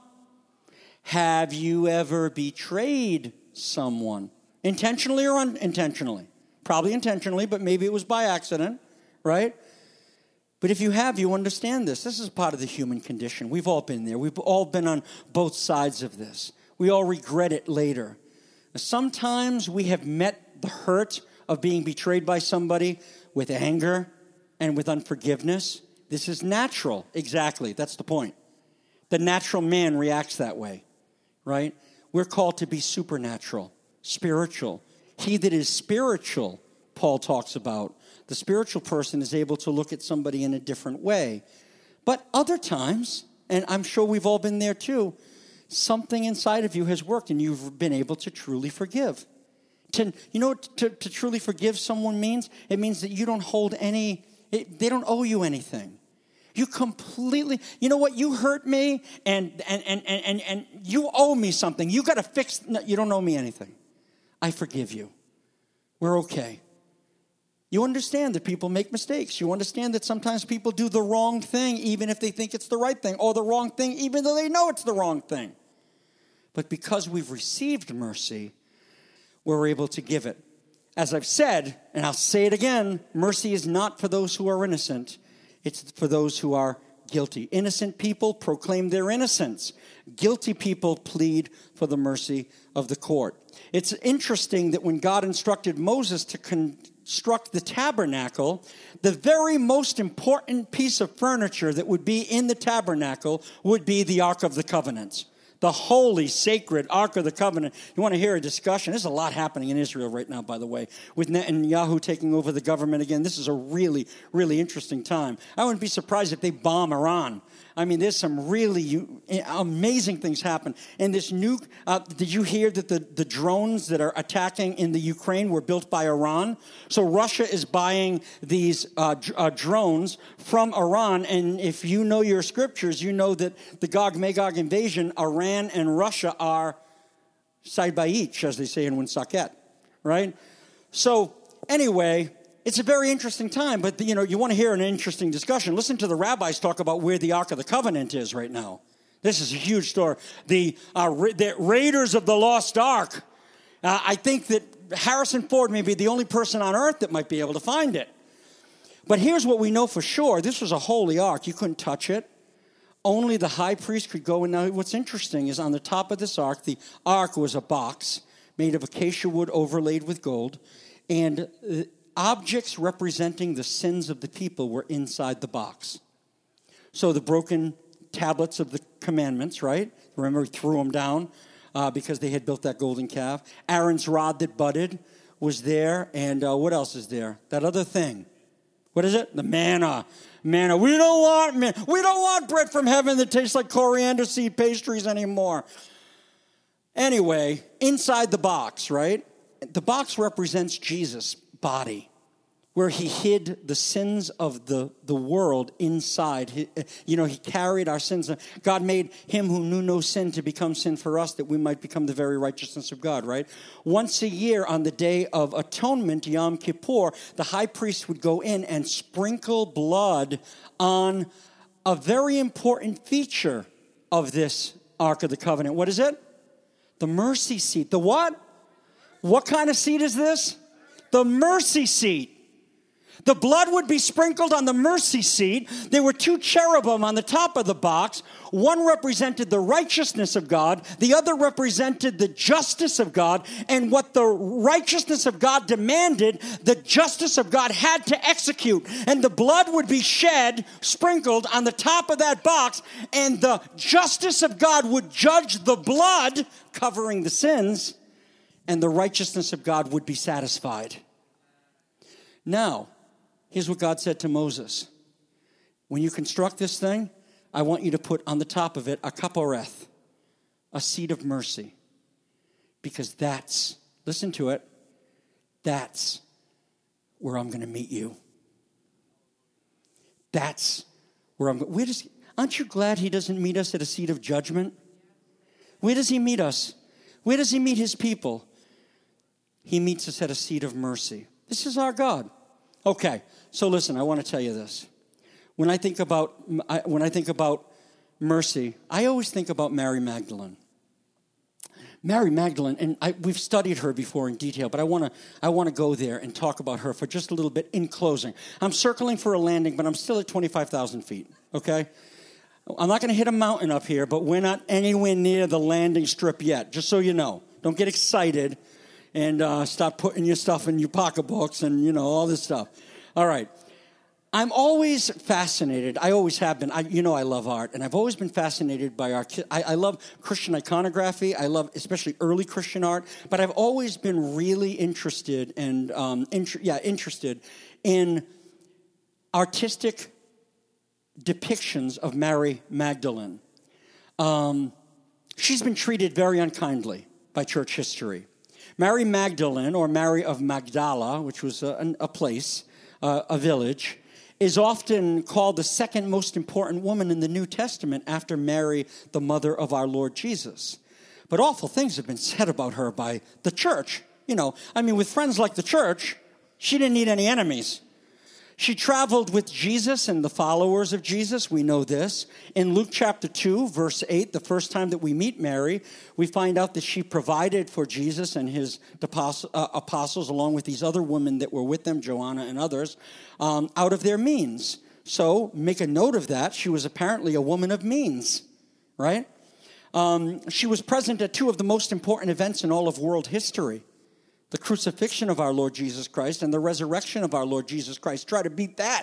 Have you ever betrayed someone? Intentionally or unintentionally? Probably intentionally, but maybe it was by accident, right? But if you have, you understand this. This is part of the human condition. We've all been there. We've all been on both sides of this. We all regret it later. Sometimes we have met the hurt of being betrayed by somebody with anger and with unforgiveness. This is natural. Exactly. That's the point. The natural man reacts that way, right? We're called to be supernatural, spiritual. He that is spiritual, Paul talks about. The spiritual person is able to look at somebody in a different way. But other times, and I'm sure we've all been there too, something inside of you has worked and you've been able to truly forgive. To, you know what to, to truly forgive someone means? It means that you don't hold any, it, they don't owe you anything. You completely, you know what, you hurt me and and and and and, and you owe me something. You got to fix, no, you don't owe me anything. I forgive you. We're okay. You understand that people make mistakes. You understand that sometimes people do the wrong thing even if they think it's the right thing, or the wrong thing even though they know it's the wrong thing. But because we've received mercy, we're able to give it. As I've said, and I'll say it again, mercy is not for those who are innocent. It's for those who are guilty. Innocent people proclaim their innocence. Guilty people plead for the mercy of the court. It's interesting that when God instructed Moses to construct the tabernacle, the very most important piece of furniture that would be in the tabernacle would be the Ark of the Covenant. The holy, sacred Ark of the Covenant. You want to hear a discussion? There's a lot happening in Israel right now, by the way. With Netanyahu taking over the government again, this is a really, really interesting time. I wouldn't be surprised if they bomb Iran. I mean, there's some really amazing things happen. And this new, uh, did you hear that the, the drones that are attacking in the Ukraine were built by Iran? So Russia is buying these uh, d- uh, drones from Iran. And if you know your scriptures, you know that the Gog-Magog invasion, Iran and Russia are side by each, as they say in Woonsocket, right? So anyway, it's a very interesting time, but, you know, you want to hear an interesting discussion. Listen to the rabbis talk about where the Ark of the Covenant is right now. This is a huge story. The, uh, ra- the Raiders of the Lost Ark. Uh, I think that Harrison Ford may be the only person on earth that might be able to find it. But here's what we know for sure. This was a holy ark. You couldn't touch it. Only the high priest could go in. Now, what's interesting is on the top of this ark, the ark was a box made of acacia wood overlaid with gold, and uh, objects representing the sins of the people were inside the box. So the broken tablets of the commandments, right? Remember, he threw them down uh, because they had built that golden calf. Aaron's rod that budded was there. And uh, what else is there? That other thing. What is it? The manna. Manna. We don't want man- we don't want bread from heaven that tastes like coriander seed pastries anymore. Anyway, inside the box, right? The box represents Jesus' body. where he hid the sins of the, the world inside. He, you know, he carried our sins. God made him who knew no sin to become sin for us, that we might become the very righteousness of God, right? Once a year on the Day of Atonement, Yom Kippur, the high priest would go in and sprinkle blood on a very important feature of this Ark of the Covenant. What is it? The mercy seat. The what? What kind of seat is this? The mercy seat. The blood would be sprinkled on the mercy seat. There were two cherubim on the top of the box. One represented the righteousness of God. The other represented the justice of God. And what the righteousness of God demanded, the justice of God had to execute. And the blood would be shed, sprinkled on the top of that box. And the justice of God would judge the blood covering the sins. And the righteousness of God would be satisfied. Now, here's what God said to Moses. When you construct this thing, I want you to put on the top of it a kaporeth, a seat of mercy. Because that's, listen to it, that's where I'm going to meet you. That's where I'm going. Where does, aren't you glad he doesn't meet us at a seat of judgment? Where does he meet us? Where does he meet his people? He meets us at a seat of mercy. This is our God. Okay, so listen, I want to tell you this. When I think about when I think about mercy, I always think about Mary Magdalene. Mary Magdalene, and I, we've studied her before in detail, but I want to I want to go there and talk about her for just a little bit in closing. I'm circling for a landing, but I'm still at twenty-five thousand feet, okay? I'm not going to hit a mountain up here, but we're not anywhere near the landing strip yet, just so you know. Don't get excited and uh, stop putting your stuff in your pocketbooks and, you know, all this stuff. All right. I'm always fascinated. I always have been. I, you know I love art, and I've always been fascinated by art. I, I love Christian iconography. I love especially early Christian art, but I've always been really interested and, um, int- yeah, interested in artistic depictions of Mary Magdalene. Um, she's been treated very unkindly by church history. Mary Magdalene, or Mary of Magdala, which was a, a place, uh, a village, is often called the second most important woman in the New Testament after Mary, the mother of our Lord Jesus. But awful things have been said about her by the church. You know, I mean, with friends like the church, she didn't need any enemies. She traveled with Jesus and the followers of Jesus. We know this. In Luke chapter two, verse eight, the first time that we meet Mary, we find out that she provided for Jesus and his apostles, along with these other women that were with them, Joanna and others, um, out of their means. So make a note of that. She was apparently a woman of means, right? Um, she was present at two of the most important events in all of world history. The crucifixion of our Lord Jesus Christ and the resurrection of our Lord Jesus Christ. Try to beat that.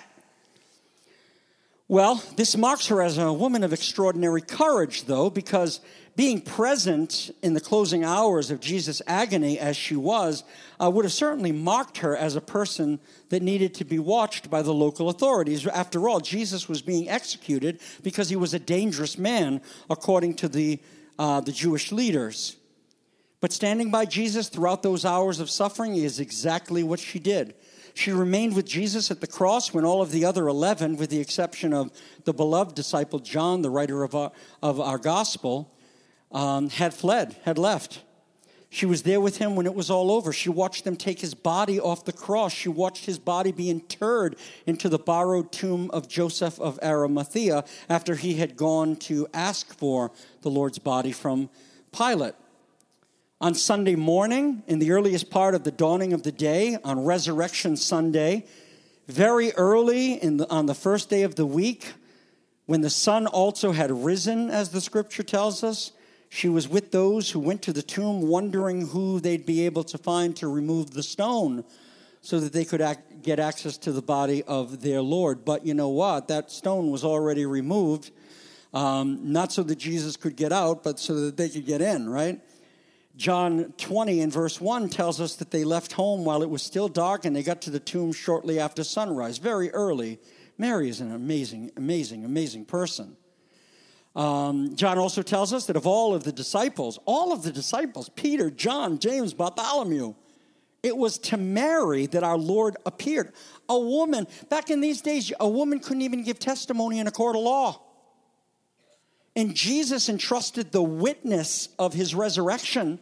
Well, this marks her as a woman of extraordinary courage, though, because being present in the closing hours of Jesus' agony as she was uh, would have certainly marked her as a person that needed to be watched by the local authorities. After all, Jesus was being executed because he was a dangerous man, according to the, uh, the Jewish leaders. But standing by Jesus throughout those hours of suffering is exactly what she did. She remained with Jesus at the cross when all of the other eleven, with the exception of the beloved disciple John, the writer of our, of our gospel, um, had fled, had left. She was there with him when it was all over. She watched them take his body off the cross. She watched his body be interred into the borrowed tomb of Joseph of Arimathea after he had gone to ask for the Lord's body from Pilate. On Sunday morning, in the earliest part of the dawning of the day, on Resurrection Sunday, very early in the, on the first day of the week, when the sun also had risen, as the scripture tells us, she was with those who went to the tomb wondering who they'd be able to find to remove the stone so that they could act, get access to the body of their Lord. But you know what? That stone was already removed, um, not so that Jesus could get out, but so that they could get in, right? John twenty and verse one tells us that they left home while it was still dark and they got to the tomb shortly after sunrise, very early. Mary is an amazing, amazing, amazing person. Um, John also tells us that of all of the disciples, all of the disciples, Peter, John, James, Bartholomew, It was to Mary that our Lord appeared. A woman, back in these days, a woman couldn't even give testimony in a court of law. And Jesus entrusted the witness of his resurrection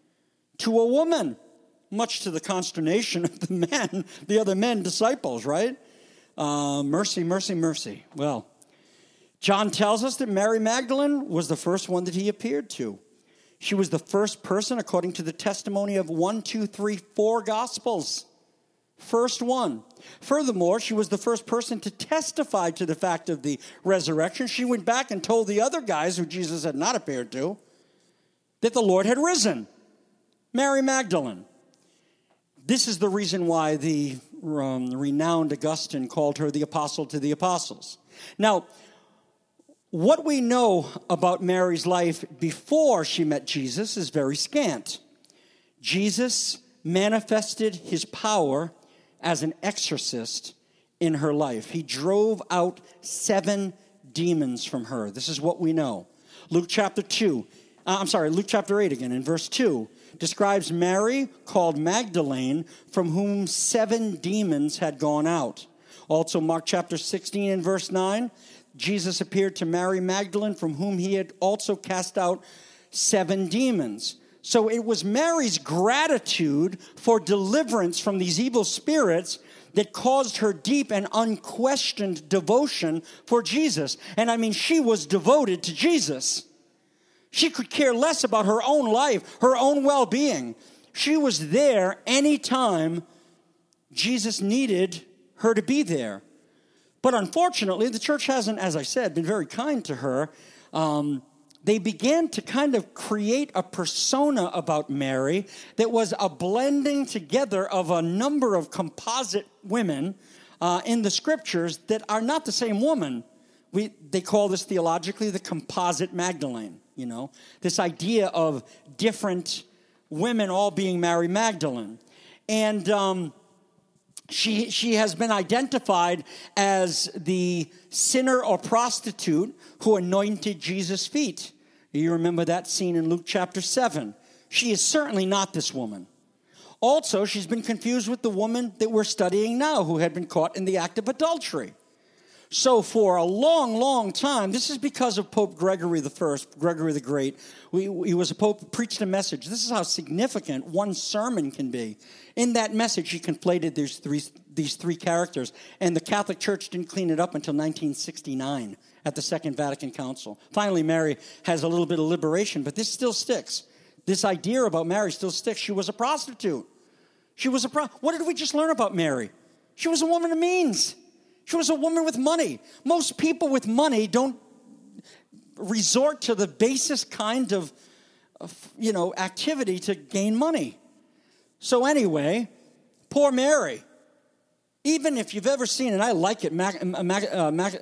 to a woman, much to the consternation of the men, the other men, disciples, right? Uh, mercy, mercy, mercy. Well, John tells us that Mary Magdalene was the first one that he appeared to. She was the first person, according to the testimony of one, two, three, four Gospels. First one. Furthermore, she was the first person to testify to the fact of the resurrection. She went back and told the other guys who Jesus had not appeared to that the Lord had risen. Mary Magdalene. This is the reason why the um, renowned Augustine called her the apostle to the apostles. Now, what we know about Mary's life before she met Jesus is very scant. Jesus manifested his power as an exorcist in her life. He drove out seven demons from her. This is what we know. Luke chapter two, uh, I'm sorry, Luke chapter eight again, in verse two, describes Mary, called Magdalene, from whom seven demons had gone out. Also, Mark chapter sixteen and verse nine, Jesus appeared to Mary Magdalene, from whom he had also cast out seven demons. So it was Mary's gratitude for deliverance from these evil spirits that caused her deep and unquestioned devotion for Jesus. And I mean, she was devoted to Jesus. She could care less about her own life, her own well-being. She was there anytime Jesus needed her to be there. But unfortunately, the church hasn't, as I said, been very kind to her. Um, they began to kind of create a persona about Mary that was a blending together of a number of composite women uh, in the scriptures that are not the same woman. We, they call this theologically the composite Magdalene, you know, this idea of different women all being Mary Magdalene. And um, she, she has been identified as the sinner or prostitute who anointed Jesus' feet. You remember that scene in Luke chapter seven. She is certainly not this woman. Also, she's been confused with the woman that we're studying now who had been caught in the act of adultery. So for a long, long time, this is because of Pope Gregory the First, Gregory the Great. We, he was a pope, preached a message. This is how significant one sermon can be. In that message, he conflated these three, these three characters, and the Catholic Church didn't clean it up until nineteen sixty-nine at the Second Vatican Council. Finally, Mary has a little bit of liberation, but this still sticks. This idea about Mary still sticks. She was a prostitute. She was a pro- What did we just learn about Mary? She was a woman of means. She was a woman with money. Most people with money don't resort to the basest kind of, of, you know, activity to gain money. So anyway, poor Mary. Even if you've ever seen, and I like it, Mac, Mac, uh, Mac,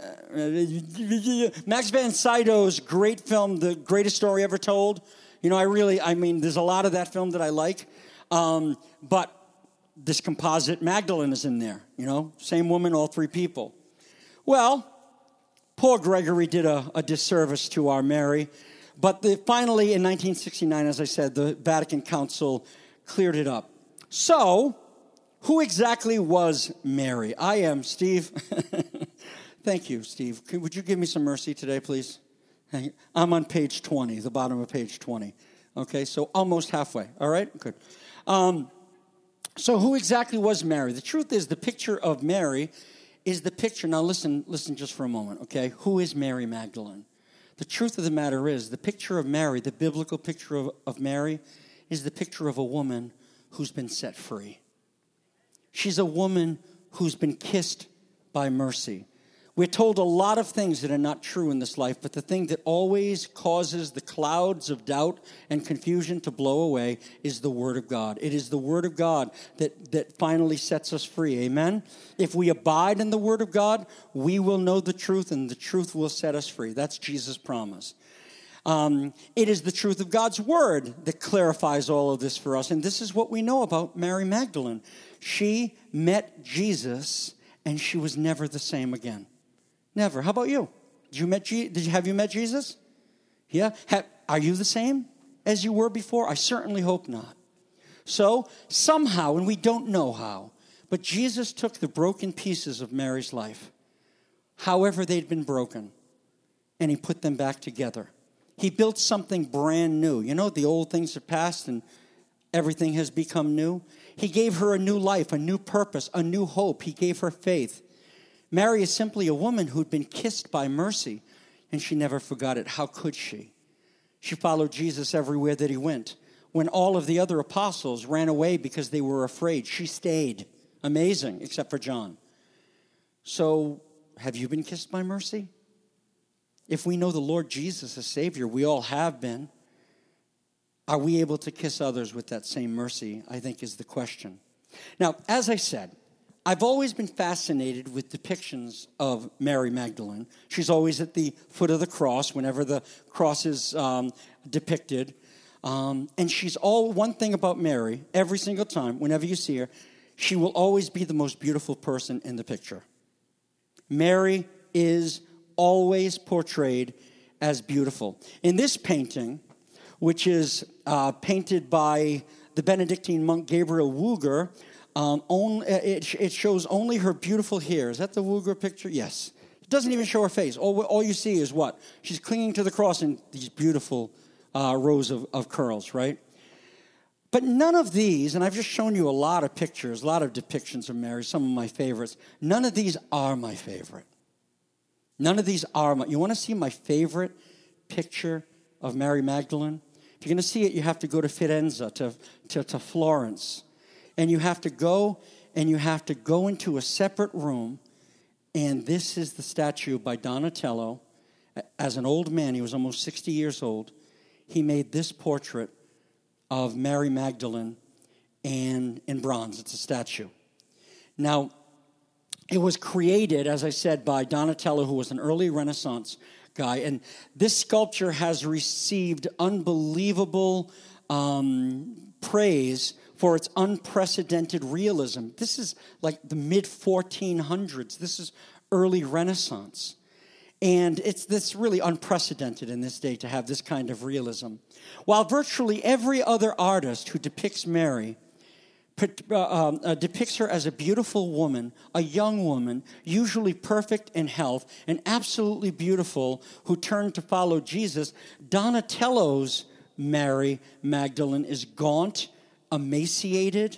uh, Max von Sydow's great film, The Greatest Story Ever Told. You know, I really, I mean, there's a lot of that film that I like. Um, but this composite Magdalene is in there, you know, same woman, all three people. Well, poor Gregory did a, a disservice to our Mary, but the, finally in nineteen sixty-nine, as I said, the Vatican Council cleared it up. So, who exactly was Mary? I am Steve. Thank you, Steve. Would you give me some mercy today, please? I'm on page twenty, the bottom of page twenty. Okay, so almost halfway. All right, good. Um, So who exactly was Mary? The truth is the picture of Mary is the picture. Now listen, listen just for a moment, okay? Who is Mary Magdalene? The truth of the matter is the picture of Mary, the biblical picture of, of Mary, is the picture of a woman who's been set free. She's a woman who's been kissed by mercy. We're told a lot of things that are not true in this life, but the thing that always causes the clouds of doubt and confusion to blow away is the Word of God. It is the Word of God that, that finally sets us free. Amen? If we abide in the Word of God, we will know the truth, and the truth will set us free. That's Jesus' promise. Um, it is the truth of God's Word that clarifies all of this for us, and this is what we know about Mary Magdalene. She met Jesus, and she was never the same again. Never. How about you? Did you met? Did you have you met Jesus? Yeah. Have, are you the same as you were before? I certainly hope not. So somehow, and we don't know how, but Jesus took the broken pieces of Mary's life, however they'd been broken, and he put them back together. He built something brand new. You know, the old things have passed and everything has become new. He gave her a new life, a new purpose, a new hope. He gave her faith. Mary is simply a woman who'd been kissed by mercy, and she never forgot it. How could she? She followed Jesus everywhere that he went. When all of the other apostles ran away because they were afraid, she stayed. Amazing, except for John. So, have you been kissed by mercy? If we know the Lord Jesus as Savior, we all have been. Are we able to kiss others with that same mercy, I think is the question. Now, as I said, I've always been fascinated with depictions of Mary Magdalene. She's always at the foot of the cross whenever the cross is um, depicted. Um, and she's all, one thing about Mary, every single time, whenever you see her, she will always be the most beautiful person in the picture. Mary is always portrayed as beautiful. In this painting, which is uh, painted by the Benedictine monk Gabriel Wüger, um, on, it, it shows only her beautiful hair. Is that the Wüger picture? Yes. It doesn't even show her face. All, all you see is what? She's clinging to the cross in these beautiful uh, rows of, of curls, right? But none of these, and I've just shown you a lot of pictures, a lot of depictions of Mary, some of my favorites. None of these are my favorite. None of these are my, you want to see my favorite picture of Mary Magdalene? If you're going to see it, you have to go to Firenze, to, to, to Florence. And you have to go, and you have to go into a separate room, and this is the statue by Donatello. As an old man, he was almost sixty years old, he made this portrait of Mary Magdalene and in bronze. It's a statue. Now, it was created, as I said, by Donatello, who was an early Renaissance guy. And this sculpture has received unbelievable um, praise for its unprecedented realism. This is like the mid fourteen hundreds. This is early Renaissance. And it's this really unprecedented in this day to have this kind of realism. While virtually every other artist who depicts Mary uh, um, uh, depicts her as a beautiful woman, a young woman, usually perfect in health, and absolutely beautiful, who turned to follow Jesus, Donatello's Mary Magdalene is gaunt, emaciated,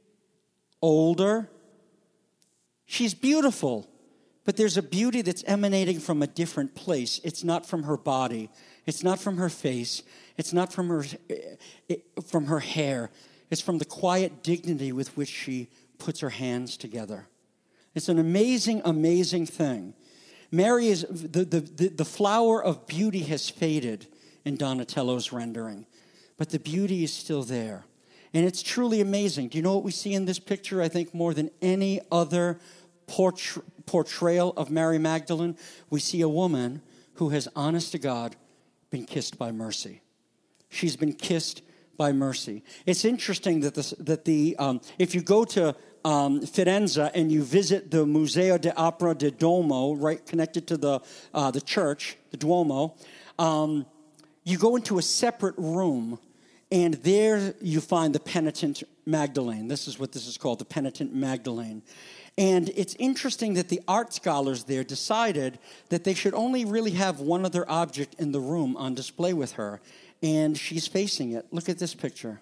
older. She's beautiful. But there's a beauty that's emanating from a different place. It's not from her body. It's not from her face. It's not from her, from her hair. It's from the quiet dignity with which she puts her hands together. It's an amazing, amazing thing. Mary is, the, the, the, the flower of beauty has faded in Donatello's rendering, but the beauty is still there. And it's truly amazing. Do you know what we see in this picture, I think, more than any other portrait? portrayal of Mary Magdalene? We see a woman who has, honest to God, been kissed by mercy. She's been kissed by mercy. It's interesting that the, that the um, if you go to um, Firenze and you visit the Museo d'Opera del Duomo, right connected to the uh, the church, the Duomo, um, you go into a separate room, and there you find the penitent Magdalene. This is what this is called, the penitent Magdalene. And it's interesting that the art scholars there decided that they should only really have one other object in the room on display with her, and she's facing it. Look at this picture.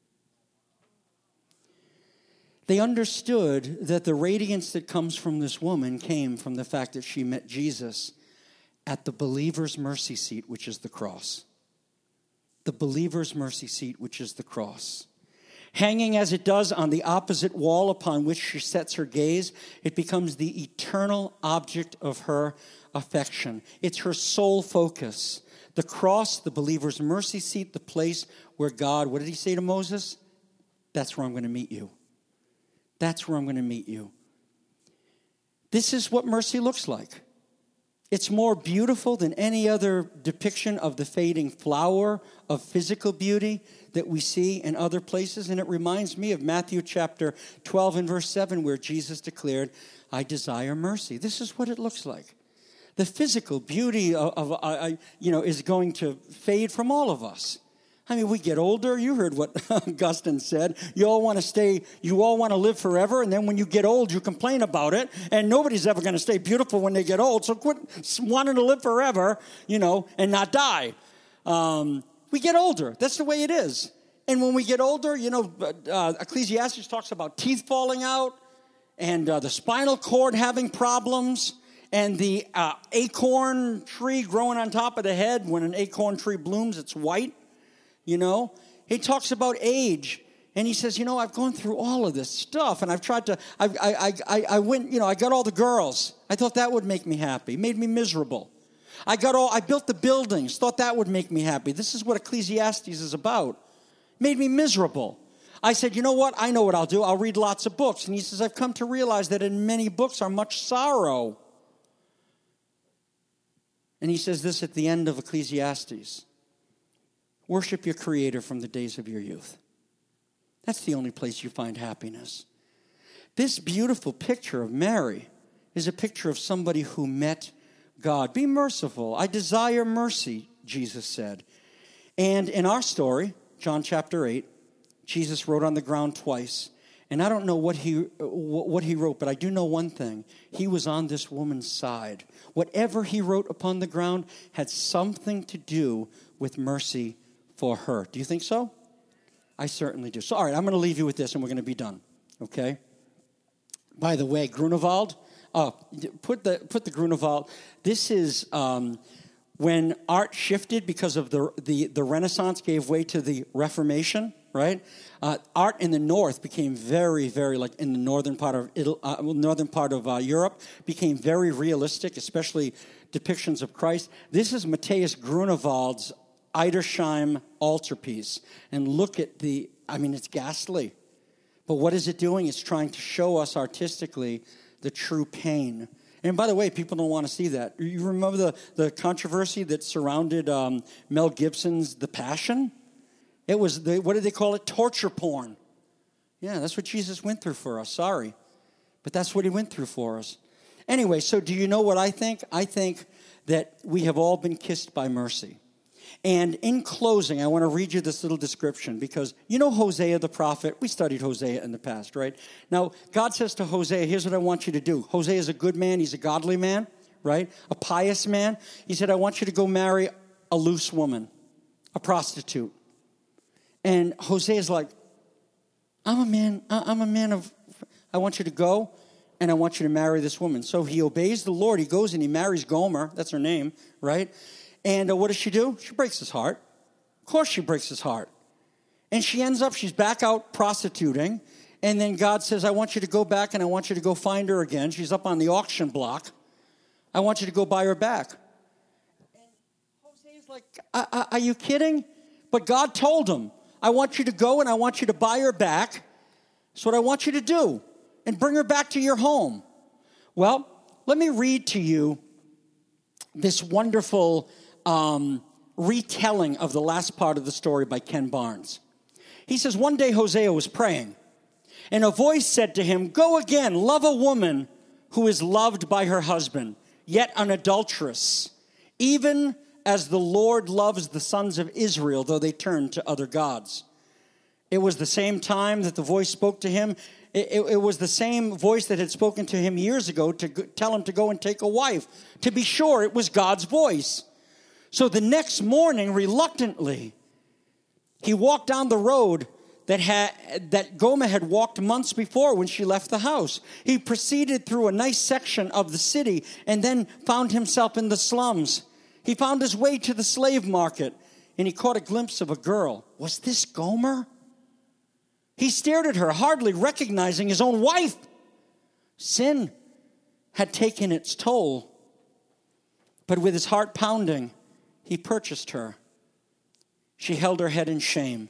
They understood that the radiance that comes from this woman came from the fact that she met Jesus at the believer's mercy seat, which is the cross. The believer's mercy seat, which is the cross. Hanging as it does on the opposite wall upon which she sets her gaze, it becomes the eternal object of her affection. It's her sole focus. The cross, the believer's mercy seat, the place where God, what did he say to Moses? That's where I'm going to meet you. That's where I'm going to meet you. This is what mercy looks like. It's more beautiful than any other depiction of the fading flower of physical beauty that we see in other places. And it reminds me of Matthew chapter twelve and verse seven, where Jesus declared, I desire mercy. This is what it looks like. The physical beauty of, of uh, you know, is going to fade from all of us. I mean, we get older. You heard what Augustine said. You all want to stay, you all want to live forever, and then when you get old, you complain about it, and nobody's ever going to stay beautiful when they get old, so quit wanting to live forever, you know, and not die. Um, we get older. That's the way it is. And when we get older, you know, uh, Ecclesiastes talks about teeth falling out, and uh, the spinal cord having problems, and the uh, acorn tree growing on top of the head. When an acorn tree blooms, it's white. You know, he talks about age, and he says, you know, I've gone through all of this stuff, and I've tried to, I, I, I, I went, you know, I got all the girls. I thought that would make me happy. Made me miserable. I got all, I built the buildings. Thought that would make me happy. This is what Ecclesiastes is about. Made me miserable. I said, you know what? I know what I'll do. I'll read lots of books. And he says, I've come to realize that in many books are much sorrow. And he says this at the end of Ecclesiastes. Worship your Creator from the days of your youth. That's the only place you find happiness. This beautiful picture of Mary is a picture of somebody who met God. Be merciful. I desire mercy, Jesus said. And in our story, John chapter eight, Jesus wrote on the ground twice. And I don't know what he what he wrote, but I do know one thing. He was on this woman's side. Whatever he wrote upon the ground had something to do with mercy for her. Do you think so? I certainly do. So, all right, I'm going to leave you with this, and we're going to be done. Okay? By the way, Grunewald, oh, put the put the Grunewald. This is um, when art shifted because of the, the the Renaissance gave way to the Reformation. Right, uh, art in the north became very, very like in the northern part of Italy, uh, northern part of uh, Europe became very realistic, especially depictions of Christ. This is Matthias Grunewald's Edersheim altarpiece, and look at the. I mean, it's ghastly, but what is it doing? It's trying to show us artistically the true pain. And by the way, people don't want to see that. You remember the the controversy that surrounded um, Mel Gibson's The Passion? It was, the, what did they call it? Torture porn. Yeah, that's what Jesus went through for us. Sorry. But that's what he went through for us. Anyway, so do you know what I think? I think that we have all been kissed by mercy. And in closing, I want to read you this little description because you know Hosea the prophet? We studied Hosea in the past, right? Now, God says to Hosea, here's what I want you to do. Hosea is a good man. He's a godly man, right? A pious man. He said, I want you to go marry a loose woman, a prostitute. And Hosea's like, I'm a man, I'm a man of, I want you to go, and I want you to marry this woman. So he obeys the Lord. He goes and he marries Gomer. That's her name, right? And uh, what does she do? She breaks his heart. Of course she breaks his heart. And she ends up, she's back out prostituting. And then God says, I want you to go back and I want you to go find her again. She's up on the auction block. I want you to go buy her back. And Hosea's like, are you kidding? But God told him, I want you to go and I want you to buy her back. That's what I want you to do. And bring her back to your home. Well, let me read to you this wonderful um, retelling of the last part of the story by Ken Barnes. He says, one day Hosea was praying, and a voice said to him, go again, love a woman who is loved by her husband, yet an adulteress, even as the Lord loves the sons of Israel, though they turn to other gods. It was the same time that the voice spoke to him. It, it, it was the same voice that had spoken to him years ago to go, tell him to go and take a wife. To be sure, it was God's voice. So the next morning, reluctantly, he walked down the road that had, that Gomer had walked months before when she left the house. He proceeded through a nice section of the city and then found himself in the slums. He found his way to the slave market, and he caught a glimpse of a girl. Was this Gomer? He stared at her, hardly recognizing his own wife. Sin had taken its toll, but with his heart pounding, he purchased her. She held her head in shame.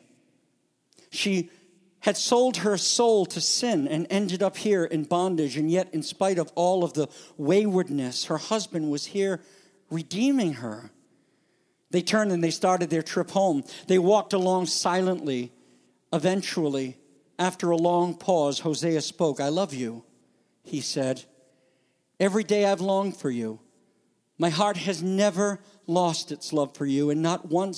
She had sold her soul to sin and ended up here in bondage, and yet in spite of all of the waywardness, her husband was here redeeming her. They turned and they started their trip home. They walked along silently. Eventually, after a long pause, Hosea spoke. I love you, he said. Every day I've longed for you. My heart has never lost its love for you, and not once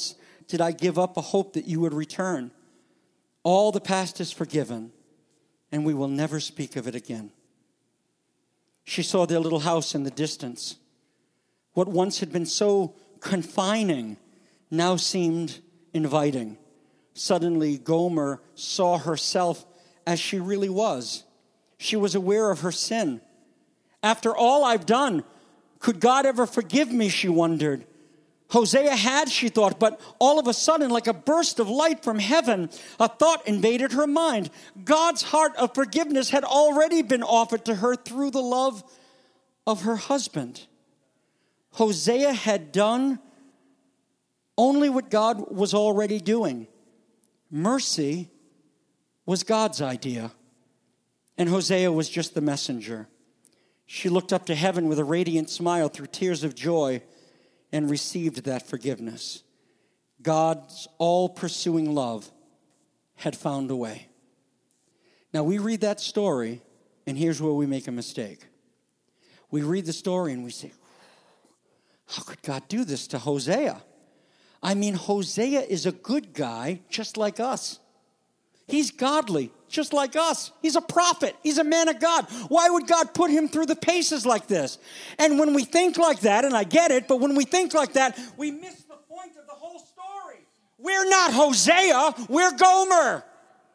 did I give up a hope that you would return. All the past is forgiven, and we will never speak of it again. She saw their little house in the distance. What once had been so confining now seemed inviting. Suddenly, Gomer saw herself as she really was. She was aware of her sin. After all I've done, could God ever forgive me, she wondered. Hosea had, she thought, but all of a sudden, like a burst of light from heaven, a thought invaded her mind. God's heart of forgiveness had already been offered to her through the love of her husband. Hosea had done only what God was already doing. Mercy was God's idea, and Hosea was just the messenger. She looked up to heaven with a radiant smile through tears of joy and received that forgiveness. God's all-pursuing love had found a way. Now, we read that story, and here's where we make a mistake. We read the story, and we say, how could God do this to Hosea? I mean, Hosea is a good guy just like us. He's godly just like us. He's a prophet. He's a man of God. Why would God put him through the paces like this? And when we think like that, and I get it, but when we think like that, we miss the point of the whole story. We're not Hosea. We're Gomer.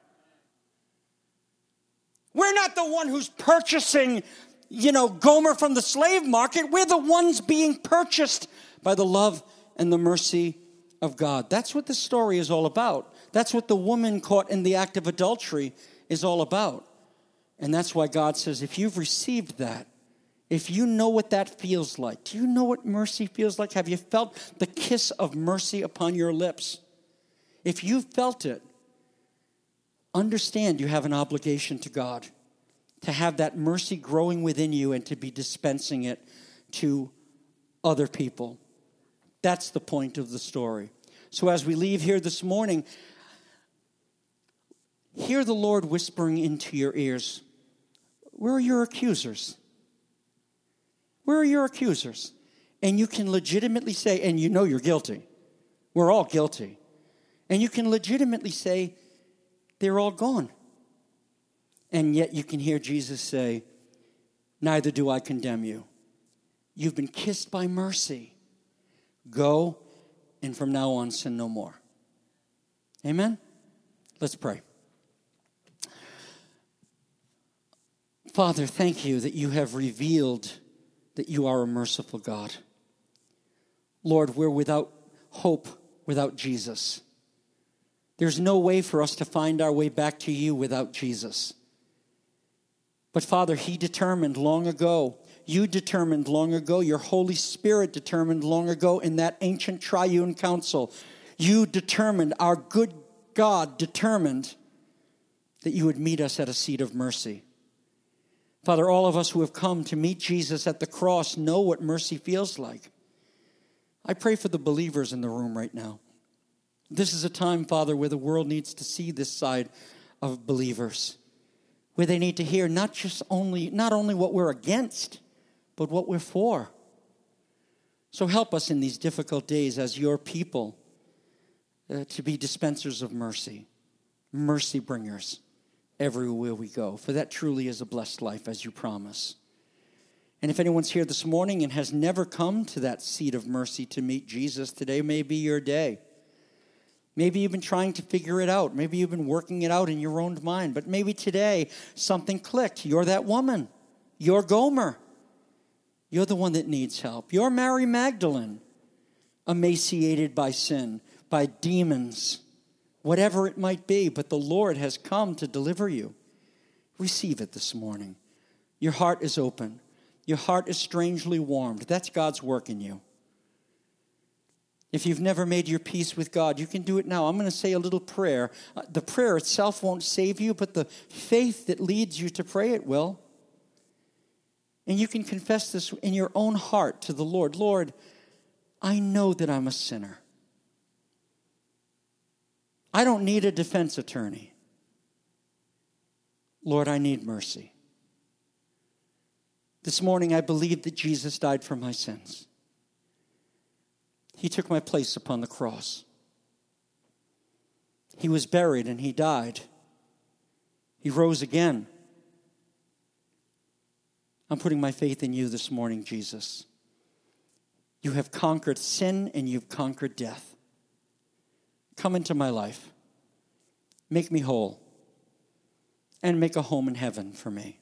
We're not the one who's purchasing, you know, Gomer from the slave market. We're the ones being purchased by the love and the mercy of God. That's what the story is all about. That's what the woman caught in the act of adultery is all about. And that's why God says, if you've received that, if you know what that feels like, do you know what mercy feels like? Have you felt the kiss of mercy upon your lips? If you've felt it, understand you have an obligation to God to have that mercy growing within you and to be dispensing it to other people. That's the point of the story. So as we leave here this morning, hear the Lord whispering into your ears, where are your accusers? Where are your accusers? And you can legitimately say, and you know you're guilty. We're all guilty. And you can legitimately say, they're all gone. And yet you can hear Jesus say, neither do I condemn you. You've been kissed by mercy. Go, and from now on, sin no more. Amen? Let's pray. Father, thank you that you have revealed that you are a merciful God. Lord, we're without hope without Jesus. There's no way for us to find our way back to you without Jesus. But Father, he determined long ago, you determined long ago, your Holy Spirit determined long ago in that ancient triune council, you determined, our good God determined that you would meet us at a seat of mercy. Father, all of us who have come to meet Jesus at the cross know what mercy feels like. I pray for the believers in the room right now. This is a time, Father, where the world needs to see this side of believers, where they need to hear not just only, not only what we're against, but what we're for. So help us in these difficult days as your people uh, to be dispensers of mercy, mercy bringers everywhere we go. For that truly is a blessed life, as you promise. And if anyone's here this morning and has never come to that seat of mercy to meet Jesus, today may be your day. Maybe you've been trying to figure it out. Maybe you've been working it out in your own mind. But maybe today something clicked. You're that woman. You're Gomer. You're the one that needs help. You're Mary Magdalene, emaciated by sin, by demons, whatever it might be. But the Lord has come to deliver you. Receive it this morning. Your heart is open. Your heart is strangely warmed. That's God's work in you. If you've never made your peace with God, you can do it now. I'm going to say a little prayer. Uh, the prayer itself won't save you, but the faith that leads you to pray it will. And you can confess this in your own heart to the Lord. Lord, I know that I'm a sinner. I don't need a defense attorney. Lord, I need mercy. This morning, I believe that Jesus died for my sins. He took my place upon the cross. He was buried and he died. He rose again. I'm putting my faith in you this morning, Jesus. You have conquered sin and you've conquered death. Come into my life. Make me whole. And make a home in heaven for me.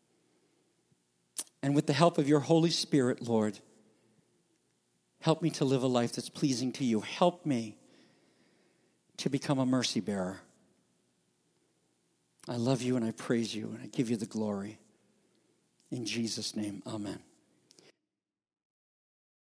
And with the help of your Holy Spirit, Lord, help me to live a life that's pleasing to you. Help me to become a mercy bearer. I love you and I praise you and I give you the glory. In Jesus' name, amen.